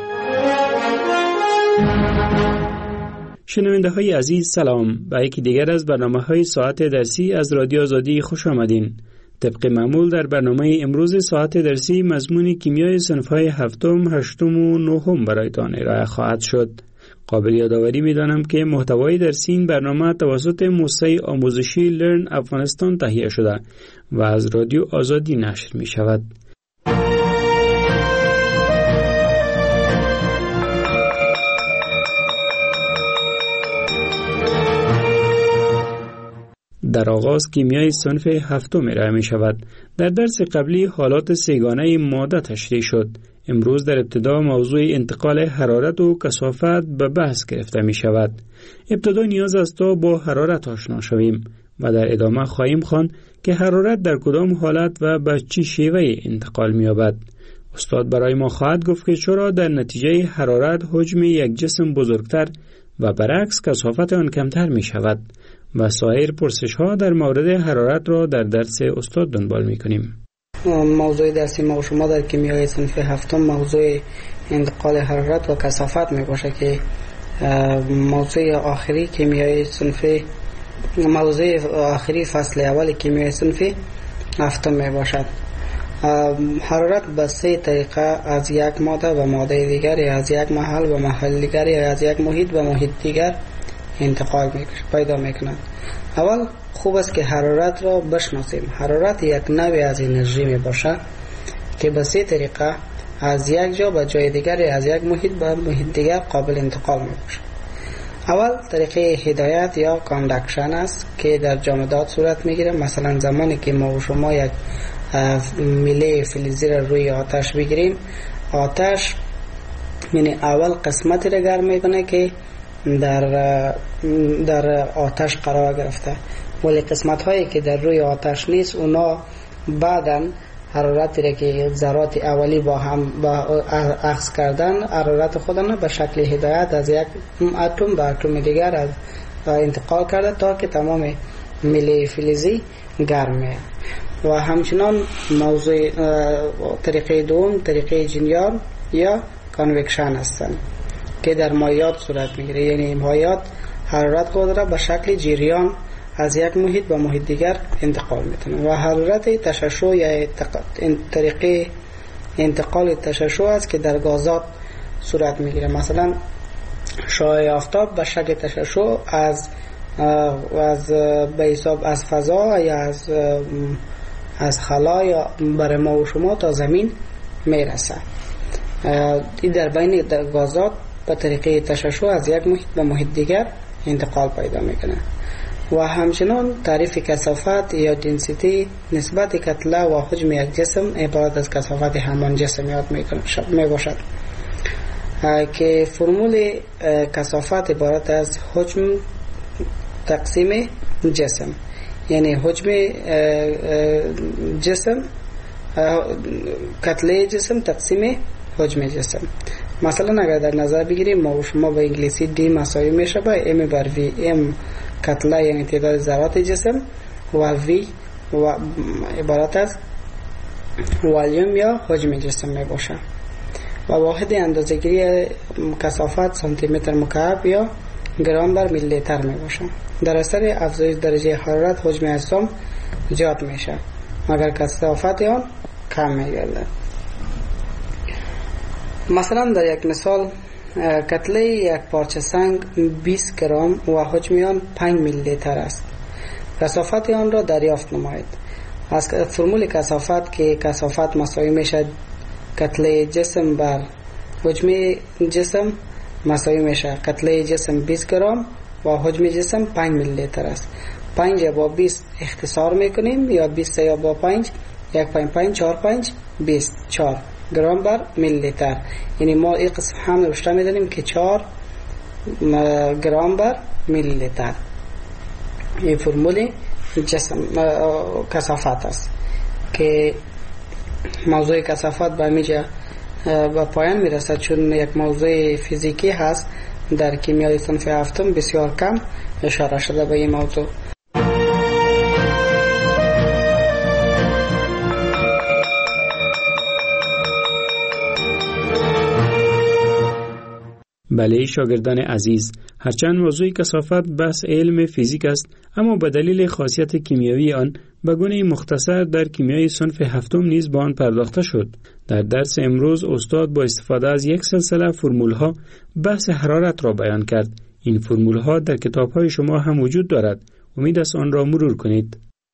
شنونده های عزیز سلام، به یکی دیگر از برنامه های ساعت درسی از رادیو آزادی خوش آمدین. طبق معمول در برنامه امروز ساعت درسی مضمون کیمیای صنف های هفتم، هشتم و نهم برایتان ارائه خواهد شد. قابل یادآوری می‌دانم که محتوای درسی این برنامه توسط موسسه آموزشی لرن افغانستان تهیه شده و از رادیو آزادی نشر می‌شود. در آغاز کیمیای صنف هفتم ارائه می‌شود. در درس قبلی حالات سه‌گانه ماده تشریح شد. امروز در ابتدا موضوع انتقال حرارت و کثافت به بحث گرفته می شود. ابتدا نیاز است تا با حرارت آشنا شویم و در ادامه خواهیم خواند که حرارت در کدام حالت و به چه شیوه انتقال می یابد. استاد برای ما خواهد گفت که چرا در نتیجه حرارت حجم یک جسم بزرگتر و برعکس کثافت آن کمتر می شود و سایر پرسش ها در مورد حرارت را در درس استاد دنبال می کنیم. موضوع درسی ما و شما در کیمیای صنف هفتم موضوع انتقال حرارت و کثافت می باشه که موضوع آخری کیمیای صنف موضوع آخری فصل اول کیمیای صنف هفتم می باشد. حرارت به سه طریقه از یک ماده به ماده دیگر یا از یک محل به محل دیگر یا از یک محیط به محیط دیگر انتقال پیدا می کند. اول خوب است که حرارت را بشناسیم. حرارت یک نوع از انرژی می باشد که به سه طریقه از یک جا به جای دیگر یا از یک محیط به محیط دیگر قابل انتقال می باشد. اول طریقه هدایت یا کاندکشن است که در جامدات صورت می گیرد. مثلا زمانی که ما و شما یک میله فلزی را روی آتش بگیریم، آتش یعنی اول قسمتی را گرم می کنه که در آتش قرار گرفته، ولی قسمت هایی که در روی آتش نیست اونا بعداً حرارتی را که ذرات اولی با هم اخذ کردن حرارت خودن به شکل هدایت از یک اتم به اتم دیگر انتقال کرده تا که تمام میله فلزی گرمه. و همچنان موضوع طریقه دوم طریقه جریان یا کانوکشن هستند که در مایعات صورت میگیره، یعنی مایعات حرارت خود را به شکل جریان از یک محیط به محیط دیگر انتقال میتونه. و حرارت تشعشع یا طریقه انتقال تشعشع است که در گازات صورت میگیره. مثلا شعاع آفتاب به شکل تشعشع از به حساب از فضا یا از خلا یا برای ما و شما تا زمین میرسه. این در بین گازات به طریقه تشعشع از یک محیط به محیط دیگر انتقال پیدا میکنه. و همچنان تعریف کثافت یا دنسیتی نسبت کتله و حجم یک جسم عبارت از کثافت همان جسم یاد می باشد که فرمول کثافت عبارت از حجم تقسیم جسم، یعنی حجم جسم کتله جسم تقسیم حجم جسم. مثلا اگر در نظر بگیریم ما و شما به انگلیسی دی مساوی میشه با ام بر وی. ام کتله یعنی تعداد ذرات جسم و وی و عبارت از والیوم یا حجم جسم می باشه. و واحد اندازه‌گیری کثافت سانتی متر مکعب یا گرم بر میلی لیتر می باشه. در اثر افزایش درجه حرارت حجم اجسام زیاد میشه مگر کثافت آن کم میگردد. مثلا در یک مثال کتله یک پارچه سنگ 20 گرم و حجم آن 5 میلی لیتر است. کثافت آن را دریافت نمایید. از فرمول کثافت که کثافت مساوی میشه کتله جسم بر حجم جسم مساوی میشه کتله جسم 20 گرم و حجم جسم 5 میلی لیتر است. 5 با 20 اختصار میکنیم یا 20 یا با 5 1 5 5 4 5 24 گرم بر میلی لیتر. یعنی ما این قسم هم نوشته میدونیم که 4 گرم بر میلی لیتر. این فرمول جسم کثافت است که موضوع کثافت به میجا به پایان میرسد چون یک موضوع فیزیکی هست. در کیمیای صنف هفتم بسیار کم اشاره شده به این موضوع. بله شاگردان عزیز، هرچند موضوع کثافت بحث علم فیزیک است، اما به دلیل خاصیت کیمیایی آن به گونه مختصر در کیمیای صنف هفتم نیز به آن پرداخته شد. در درس امروز استاد با استفاده از یک سلسله فرمول‌ها بحث حرارت را بیان کرد. این فرمول‌ها در کتاب‌های شما هم وجود دارد. امید است آن را مرور کنید.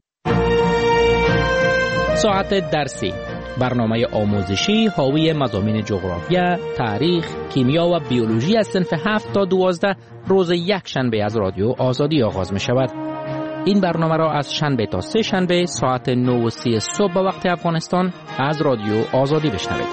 ساعت درسی، برنامه آموزشی حاوی مضامین جغرافیا، تاریخ، کیمیا و بیولوژی از صنف 7 تا 12 روز یک شنبه از رادیو آزادی آغاز می شود. این برنامه را از شنبه تا سه شنبه ساعت 9:30 صبح به وقت افغانستان از رادیو آزادی بشنوید.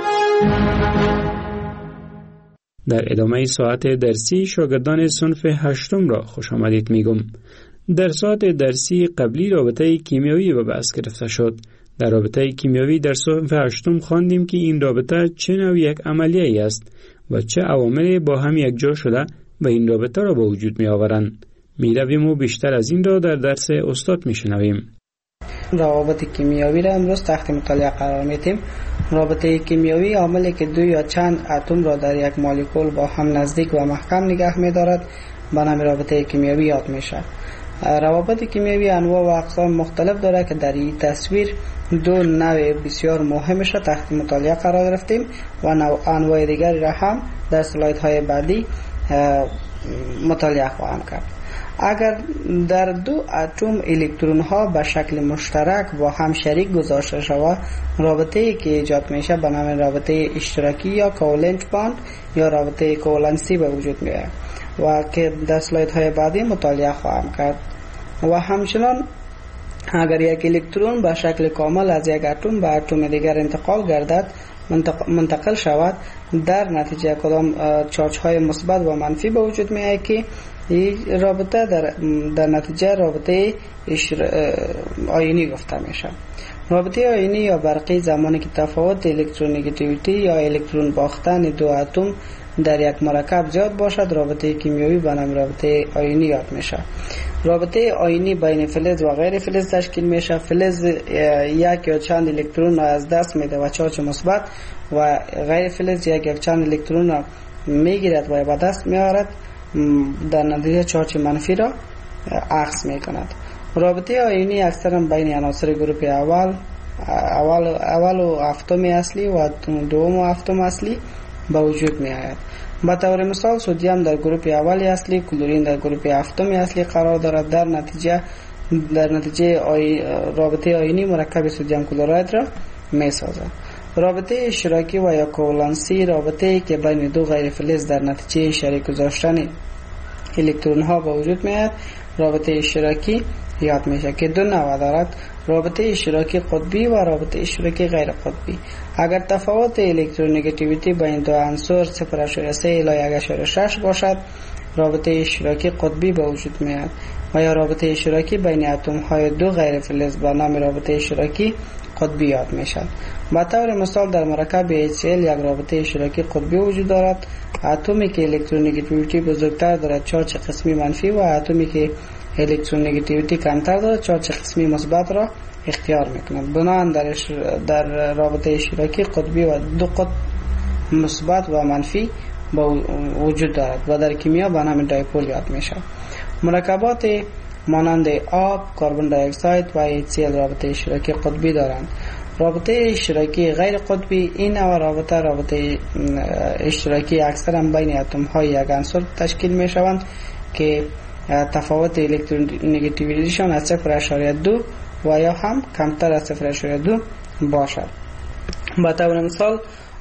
در ادامه ساعت درسی شاگردان صنف هشتم را خوش آمدید میگم. در ساعت درسی قبلی رابطه کیمیایی به بحث گرفته شد. در رابطه کیمیایی در صنف هشتم خواندیم که این رابطه چه نوع یک عملیه ای است و چه عواملی با هم یک جا شده و این رابطه را به وجود می آورند. می رویم و بیشتر از این را در درس استاد می شنویم. روابط کیمیایی را امروز تحت مطالعه قرار میدیم. رابطه کیمیایی عاملی که دو یا چند اتم را در یک مولکول با هم نزدیک و محکم نگه می دارد به نام رابطه کیمیایی یاد میشه. روابط کیمیایی انواع و اقسام مختلف داره که در این تصویر دو نوع بسیار مهمش را تحت مطالعه قرار گرفتیم و انواع دیگری را هم در سلایدهای بعدی مطالعه خواهم کرد. اگر در دو اتم الکترون ها به شکل مشترک با هم شریک گذاشته شود، رابطه‌ای که ایجاد میشه به نام رابطه اشتراکی یا کوولنت باند یا رابطه کوولنسی به وجود میاد و که در سلایدهای بعدی مطالعه خواهم کرد. و همچنان اگر یک الکترون به شکل کامل از یک اتم به اتم دیگر منتقل شود، در نتیجه کدام چارج های مثبت و منفی به وجود میاد که این رابطه در نتیجه رابطه آیونی گفته میشه. رابطه آیونی یا برقی زمانی که تفاوت الکترونگیتیویتی یا الکترون باختن دو اتم در یک مرکب زیاد باشد، رابطه کیمیایی به نام رابطه آیونی یاد میشه. رابطه آیونی بین فلز و غیر فلز تشکیل میشه. فلز یک یا چند الکترون را از دست میده و چارج مثبت و غیر فلز یک یا چند الکترون را میگیرد و به دست میارد، در نتیجه چارج منفی را عکس میکند. رابطه آیونی اکثرا بین عناصر گروه اول و هفتم اصلی و دوم و هفتم اصلی به وجود می آید. به طور مثال سدیم در گروه اول اصلی، کلورین در گروه هفتم اصلی قرار دارد. در نتیجه رابطه آیونی مرکب سدیم کلراید را می سازد. رابطه اشتراکی و یا کوولنسی رابطه‌ای که بین دو غیر فلز در نتیجه شریک گذاشتن الکترون ها به وجود می آید رابطه اشتراکی یاد میشه که دو نوع دارد: رابطه اشتراکی قطبی و رابطه اشتراکی غیر قطبی. اگر تفاوت الکترونگیتیویتی بین دو عنصر 0.3 الی 1.6 باشد، رابطه اشتراکی قطبی به وجود میاد و یا رابطه اشتراکی بین اتم های دو غیر فلز به نام رابطه اشتراکی قطبی یاد میشد. به طور مثال در مرکب HCl یک رابطه اشتراکی قطبی وجود دارد. اتمی که الکترونگیتیویتی بزرگتر دارد چارج قسمی منفی و اتمی که الکترونگیتیویتی کمتر دارد چارج قسمی مثبت را اختیار میکند. بنابراین در رابطه اشتراکی قطبی و دو قطب مثبت و منفی با وجود دارد و در کیمیا به نام دایپول یاد می شود. مرکبات مانند آب، کربن دی اکساید و HCl رابطه اشتراکی قطبی دارند. رابطه اشتراکی غیر قطبی این نوع رابطه اشتراکی اکثرا بین اتم های یک عنصر تشکیل می شوند که تفاوت الکترونگتیویتیشان از 0.2 و یا هم کمتر از 0.2 باشد. به طور مثال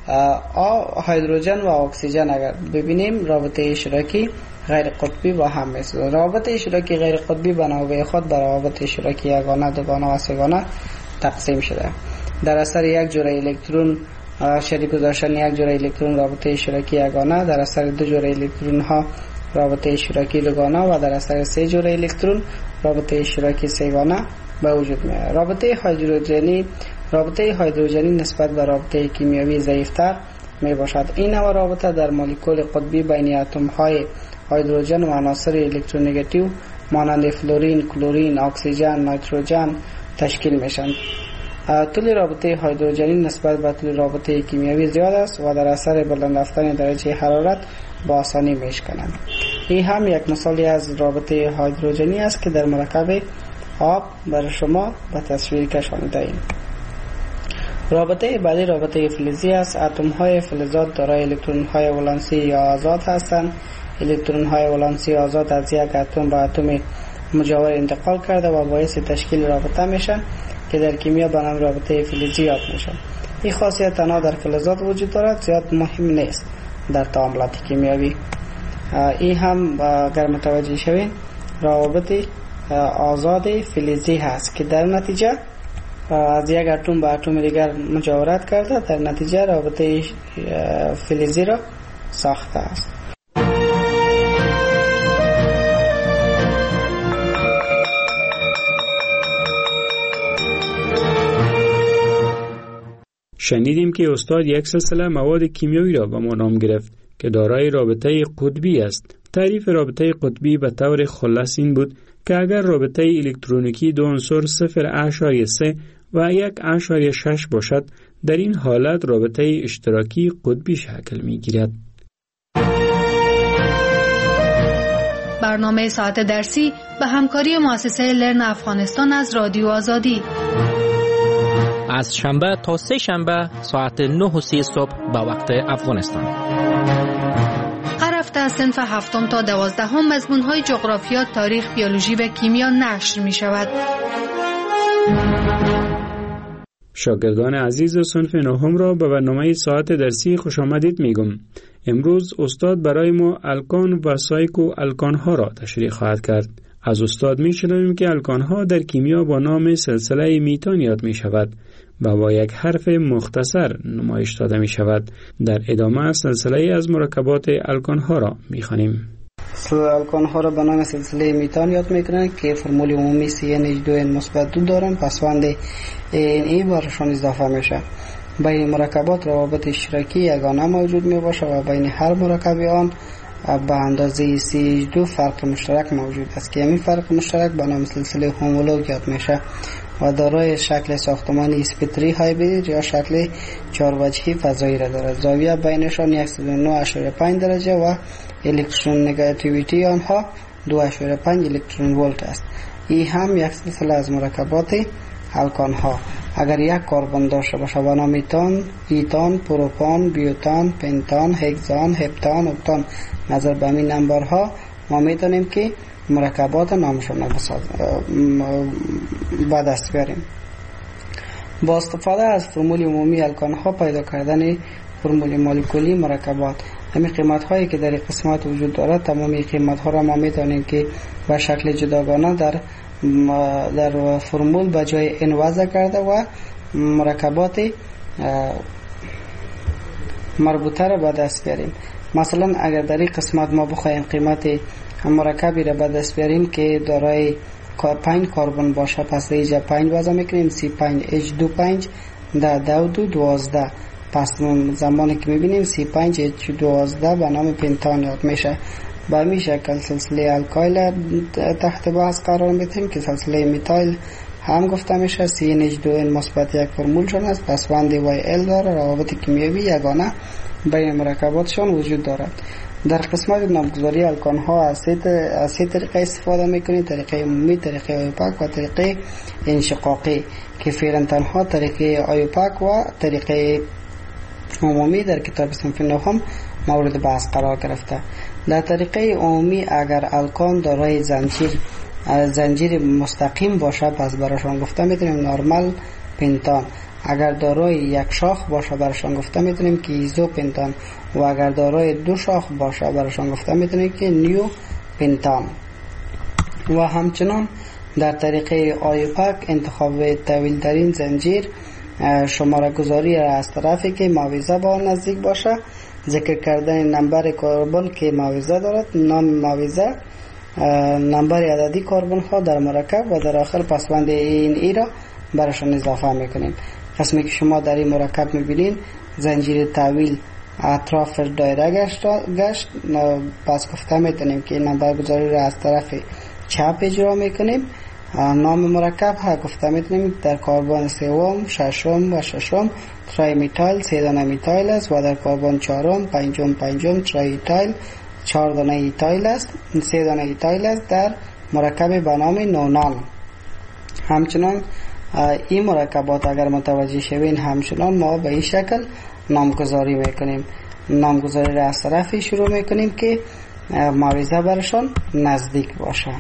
هیدروژن و اکسیژن اگر ببینیم رابطه اشتراکی غیر قطبی با هم مثل رابطه اشتراکی غیر قطبی به نوبه خود به روابط اشتراکی یگانه، دوگانه و سه‌گانه تقسیم شده. در اثر یک جوره الکترون شریک گذاشتن یک جوره الکترون رابطه اشتراکی یگانه، در اثر دو جوره الکترون ها رابطه اشتراکی دوگانه و در اثر سه جوره الکترون رابطه اشتراکی سه‌گانه به وجود میاد. رابطه هیدروژنی نسبت به رابطه کیمیایی ضعیفتر می باشد. این نوع رابطه در مولکول قطبی بین اتم های هیدروژن و عناصر الکترونگتیو مانند فلورین، کلورین، اکسیژن، نیتروژن تشکیل میشن. طول رابطه هیدروژنی نسبت به طول رابطه کیمیایی زیاد است و در اثر بلند رفتن درجه حرارت با آسانی میشکنند. این هم یک مثالی از رابطه هیدروژنی است که در مرکب آب برای شما به تصویر کشانده ایم. رابطه بعدی رابطه فلزی است. اتم های فلزات دارای الکترون های ولانسی یا آزاد هستند. الکترون های ولانسی آزاد از یک اتم به اتم مجاور انتقال کرده و باعث تشکیل رابطه میشن که در کیمیا به نام رابطه فلزی یاد میشن. این خاصیت تنها در فلزات وجود دارد، زیاد مهم نیست در تعاملات کیمیایی. این هم اگر متوجه شوین روابط آزاد فلزی هست که در نتیجه از یک اتم به اتم دیگر مجاورت کرده، در نتیجه رابطه فلزی را ساخته است. شنیدیم که استاد یک سلسله مواد کیمیایی را به ما نام گرفت که دارای رابطه قطبی است. تعریف رابطه قطبی به طور خلاص این بود که اگر رابطه الکترونیکی دو عنصر 0.3 و 1.6 باشد، در این حالت رابطه اشتراکی قطبی شکل می گیرد. برنامه ساعت درسی به همکاری مؤسسه لرن افغانستان از رادیو آزادی از شنبه تا سه شنبه ساعت 9:30 صبح به وقت افغانستان. هر هفته از صنف 7 تا 12 مضمون‌های جغرافیا، تاریخ، بیولوژی و کیمیا نشر می شود. شاگردان عزیز صنف 9 را به برنامه ساعت درسی خوش آمدید میگم. امروز استاد برای ما الکان و سایکو الکان ها را تشریح خواهد کرد. از استاد می‌شنویم که الکان ها در کیمیا با نام سلسله میتان یاد می شود و با یک حرف مختصر نمایش داده می شود. در ادامه سلسله از مرکبات الکان ها را می‌خوانیم. الکان ها را به نام سلسله میتان یاد میکنند که فرمول عمومی CN2N-2 دارند. پسوند این برشان اضافه میشه. بین مرکبات روابط اشتراکی یگانه موجود می باشه و بین هر مرکب آن به اندازه CH2 فرق مشترک موجود است که همین فرق مشترک به نام سلسله هومولوگ یاد میشه و دارای شکل ساختمانی اسپکتری هایبرید یا شکل 4 وجهی فضایی را دارد. زاویه بینشان 109.5 درجه و الکترون نگاتیویتی آنها 2.5 الکترون ولت است. این هم یک سلسله از مرکبات الکان ها. اگر یک کربن داشته باشه به نام ایتان، پروپان، بیوتان، پنتان، هگزان، هپتان، اکتان، نظر به این نمبرها ما میتونیم که مرکبات نامشون به دست بیاریم. با استفاده از فرمول عمومی الکان ها پیدا کردن فرمول مولکولی مرکبات. همین قیمت هایی که در قسمت وجود دارد تمامی قیمت ها را ما میتونیم که به شکل جداگانه در فرمول به جای n وضع کرده و مرکبات مربوطه را به دست بیاریم. مثلا اگر در این قسمت ما بخوایم قیمت مرکبی را به دست بیاریم که دارای 5 کربن باشه، پس اینجا 5 وضع میکنیم C5H25 در 12. پس زمانی که میبینیم C5H12 به نام پنتان یاد میشه. به همین شکل سلسله الکایل تحت بحث قرار میدیم که سلسله میتایل هم گفته میشه. CNH2N مثبت یک فرمول شون است، پسوند YL داره، روابط کیمیایی یگانه بین مرکباتشان وجود دارد. در قسمت نامگذاری الکان ها از سه طریقه استفاده میکنیم: طریقه عمومی، طریقه آیوپاک و طریقه انشقاقی، که فعلا تنها طریقه آیوپاک و طریقه عمومی در کتاب صنف نهم مورد بحث قرار گرفته. در طریقه عمومی اگر الکان دارای زنجیر مستقیم باشه پس براشان گفته میتونیم نورمال پنتان. اگر دارای یک شاخ باشه براشان گفته میتونیم که ایزو پنتان و اگر دارای دو شاخ باشه براشان گفته میتونیم که نیو پنتان. و همچنان در طریقه آیوپاک انتخاب طویل ترین زنجیر، شماره گذاری را از طرفی که معاوضه با نزدیک باشه، ذکر کردن نمبر کربن که معاوضه دارد، نام معاوضه، نمبر عددی کربن ها در مرکب و در آخر پسوند این ای را برشان اضافه میکنیم. قسمی که شما در این مرکب میبینین زنجیر طویل اطراف دایره گشت، پس گفته میتونیم که این نمبر گذاری را از طرف چپ اجرا میکنیم. نام مرکب ها گفته میتونیم در کربن سوم، ششم و ششم ترای میتایل 3 دانه میتایل است و در کربن چهارم، پنجم ترای ایتایل 4 دانه ایتایل است، 3 دانه ایتایل است در مرکب به نام نونان. همچنان این مرکبات اگر متوجه شوین همچنان ما به این شکل نامگذاری میکنیم. نامگذاری را از طرفی شروع میکنیم که معاوضه برشان نزدیک باشن.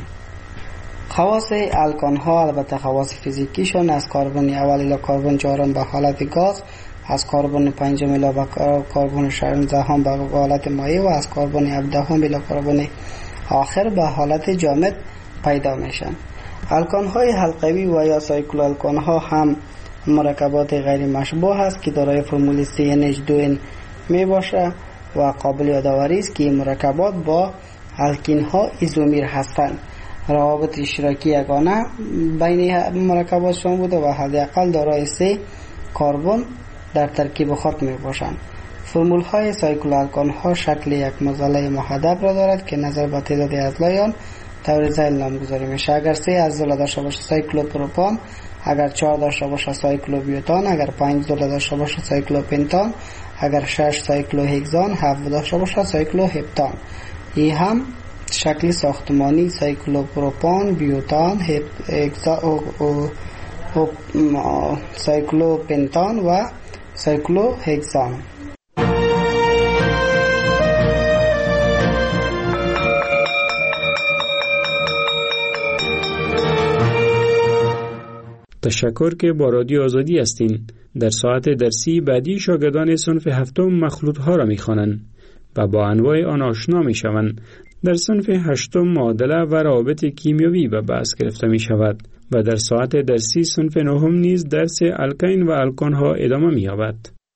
خواص الکان ها البته خواص فیزیکیشون از کربن اول الی کربن چهارم به حالت گاز، از کربن پنجم الی کربن شانزدهم به حالت مایع و از کربن هفدهم الی کربن آخر به حالت جامد پیدا میشن. الکان های حلقوی و یا سایکل الکان ها هم مرکبات غیر مشبوه است که دارای فرمول CnH2n می باشه و قابل یادآوری است که این مرکبات با الکین ها ایزومیر هستند. روابط اشتراکی یگانه بین مرکباتشون بوده و حداقل دارای 3 کربن در ترکیب خود می باشند. فرمول های سایکل الکان ها شکل یک معضله محدب را دارد که نظر به تعداد اضلاع آن طور ذیل نامگذاری میشه. اگر 3 اضلاع داشته باشه سایکلوپروپان، اگر 4 داشته باشه سایکلوبیوتان، اگر 5 اضلاع داشته باشه سایکلوپنتان، اگر 6 سایکلوهگزان، 7 داشته باشه سایکلوهپتان. این هم شکل ساختمانی سایکلوپروپان، بیوتان، سایکلوپنتان و سایکلوهگزان. تشکر که با رادیو آزادی هستین. در ساعت درسی بعدی شاگردان صنف هفتم مخلوط ها را می‌خوانند و با انواع آن آشنا می‌شوند. در صنف هشتم معادله و روابط کیمیایی به بحث گرفته می‌شود و در ساعت درسی صنف نهم نیز درس الکین و الکان ها ادامه می‌یابد.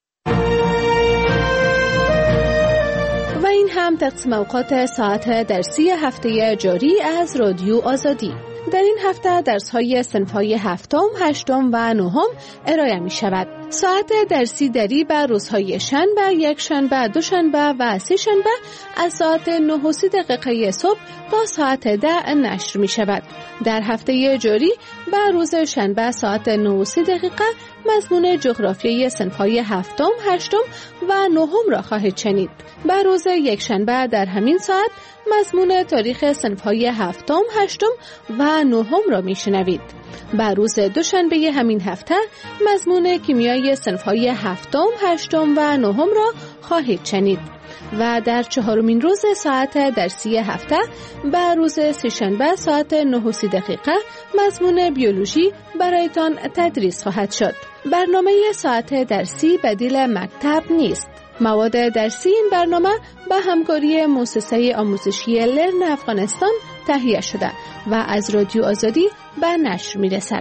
و این هم تقسیم اوقات ساعت درسی هفته جاری از رادیو آزادی. در این هفته درس‌های صنف‌های هفتم، هشتم و نهم ارائه می‌شود. ساعت درسی دری بر روزهای شنبه، یک شنبه، دو شنبه و سه شنبه از ساعت 9:30 صبح تا ساعت 10 نشر می‌شود. در هفته جاری بر روز شنبه ساعت 9:30 مضمون جغرافیای صنف‌های هفتم، هشتم و نهم را خواهید شنید. بر روز یک شنبه در همین ساعت مضمون تاریخ صنف‌های هفتم، هشتم و نهم را میشنوید. بر روز دوشنبه همین هفته مضمون کیمیای صنف‌های هفتم، هشتم و نهم را خواهید شنید. و در چهارمین روز ساعت درسی هفته بر روز سه‌شنبه ساعت 9:30 مضمون بیولوژی برایتان تدریس خواهد شد. برنامه ساعت درسی بدیل مکتب نیست. مواد درسی این برنامه به همکاری مؤسسه آموزشی لرن افغانستان تهیه شده و از رادیو آزادی به نشر می‌رسد.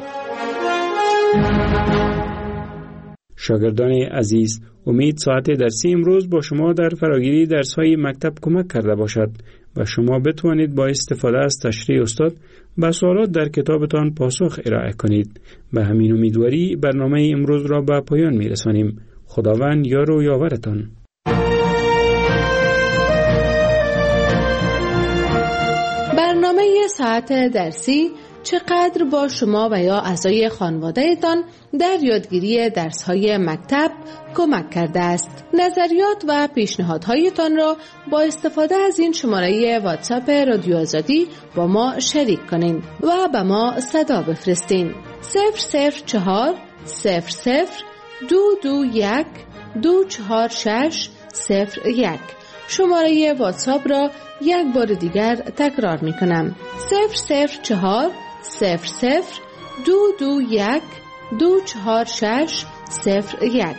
شاگردان عزیز، امید ساعت درسی امروز با شما در فراگیری درس‌های مکتب کمک کرده باشد و شما بتوانید با استفاده از تشریح استاد به سوالات در کتابتان پاسخ ارائه کنید. به همین امیدواری برنامه امروز را به پایان می‌رسانیم. خداوند یار و یاورتان. برنامه ساعت درسی چقدر با شما و یا اعضای خانواده‌تان در یادگیری درس‌های مکتب کمک کرده است. نظریات و پیشنهادهایتان را با استفاده از این شماره واتساپ رادیو آزادی با ما شریک کنین و به ما صدا بفرستین. 004 00 221 246 01. شماره واتساپ را یک بار دیگر تکرار می کنم. 004 00 221 246 01.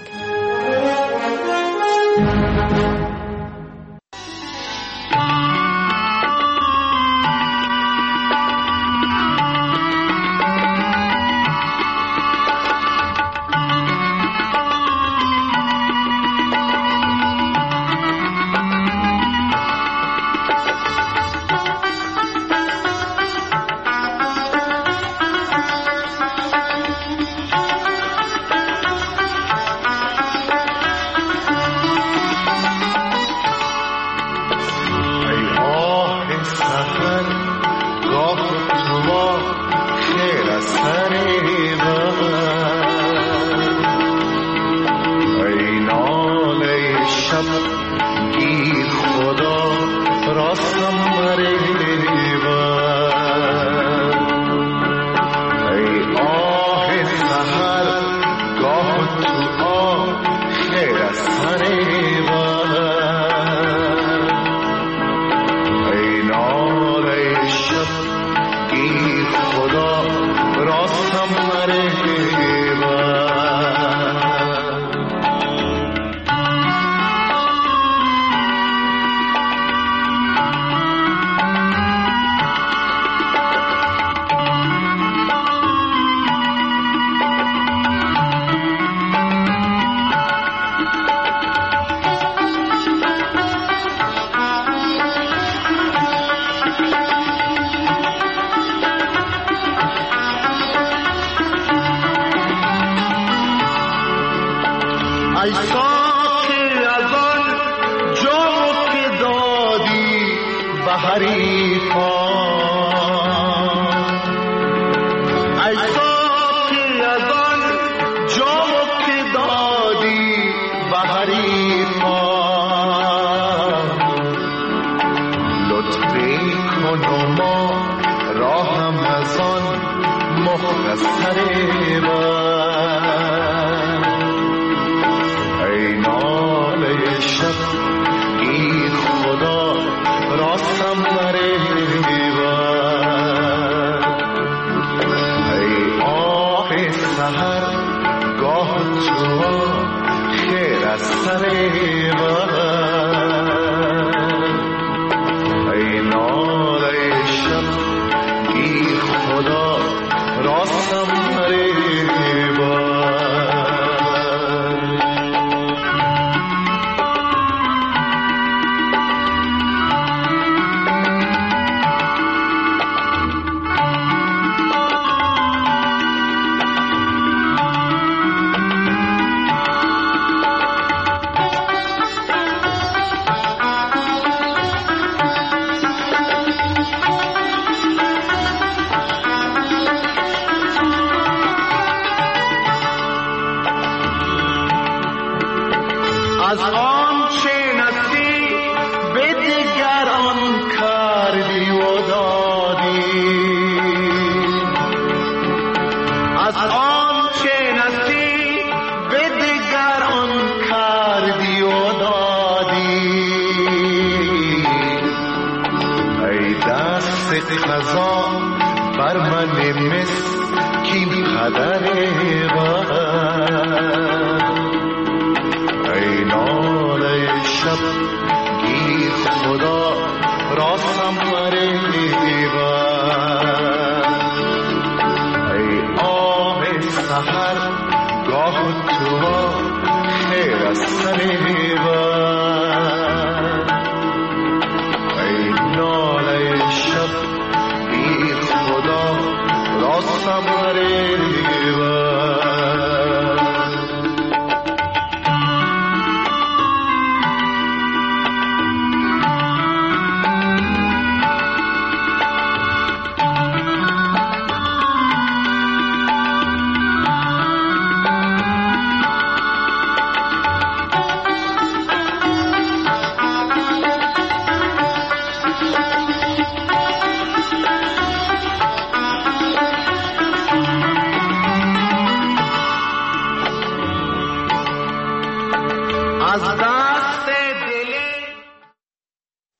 از آنچه نصیب به دیگران کردی و دادی، از آنچه نصیب به دیگران کردی و دادی، ای دست قضا بر من مسکین قدر شب گیر خدا راستم مریبا، ای آه سحر گاه تو خیر از سریبا.